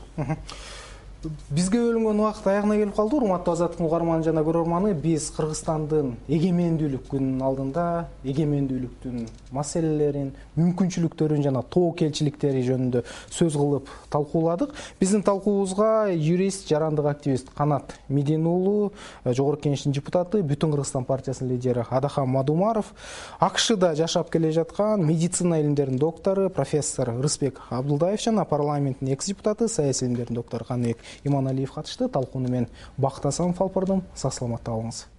Бизге бөлүнгөн убакыт аягына келип калды. Урматтуу Азаттык угарман жана көрөрманы, биз Кыргызстандын эгемендүүлүк күнүнүн алдында эгемендүүлүктүн маселелерин, мүмкүнчүлүктөрүн жана тобокелчиликтери жөнүндө сөз кылып талкууладык. Биздин талкуубузга юрист, жарандык активист Канат Мидин уулу, Жогорку Кеңештин депутаты, Бүтүн Кыргызстан партиясынын лидери Адахан Мадумаров, АКШда жашап келе жаткан медицина илимдеринин доктору, профессор Рысбек Абдулдаев жана парламенттин экс депутаты, саясий илимдердин доктору Каныбек Иманалиев катышты. Талкууну мен Бакыт Асанов алып бардым. Сак саламатта калыңыз.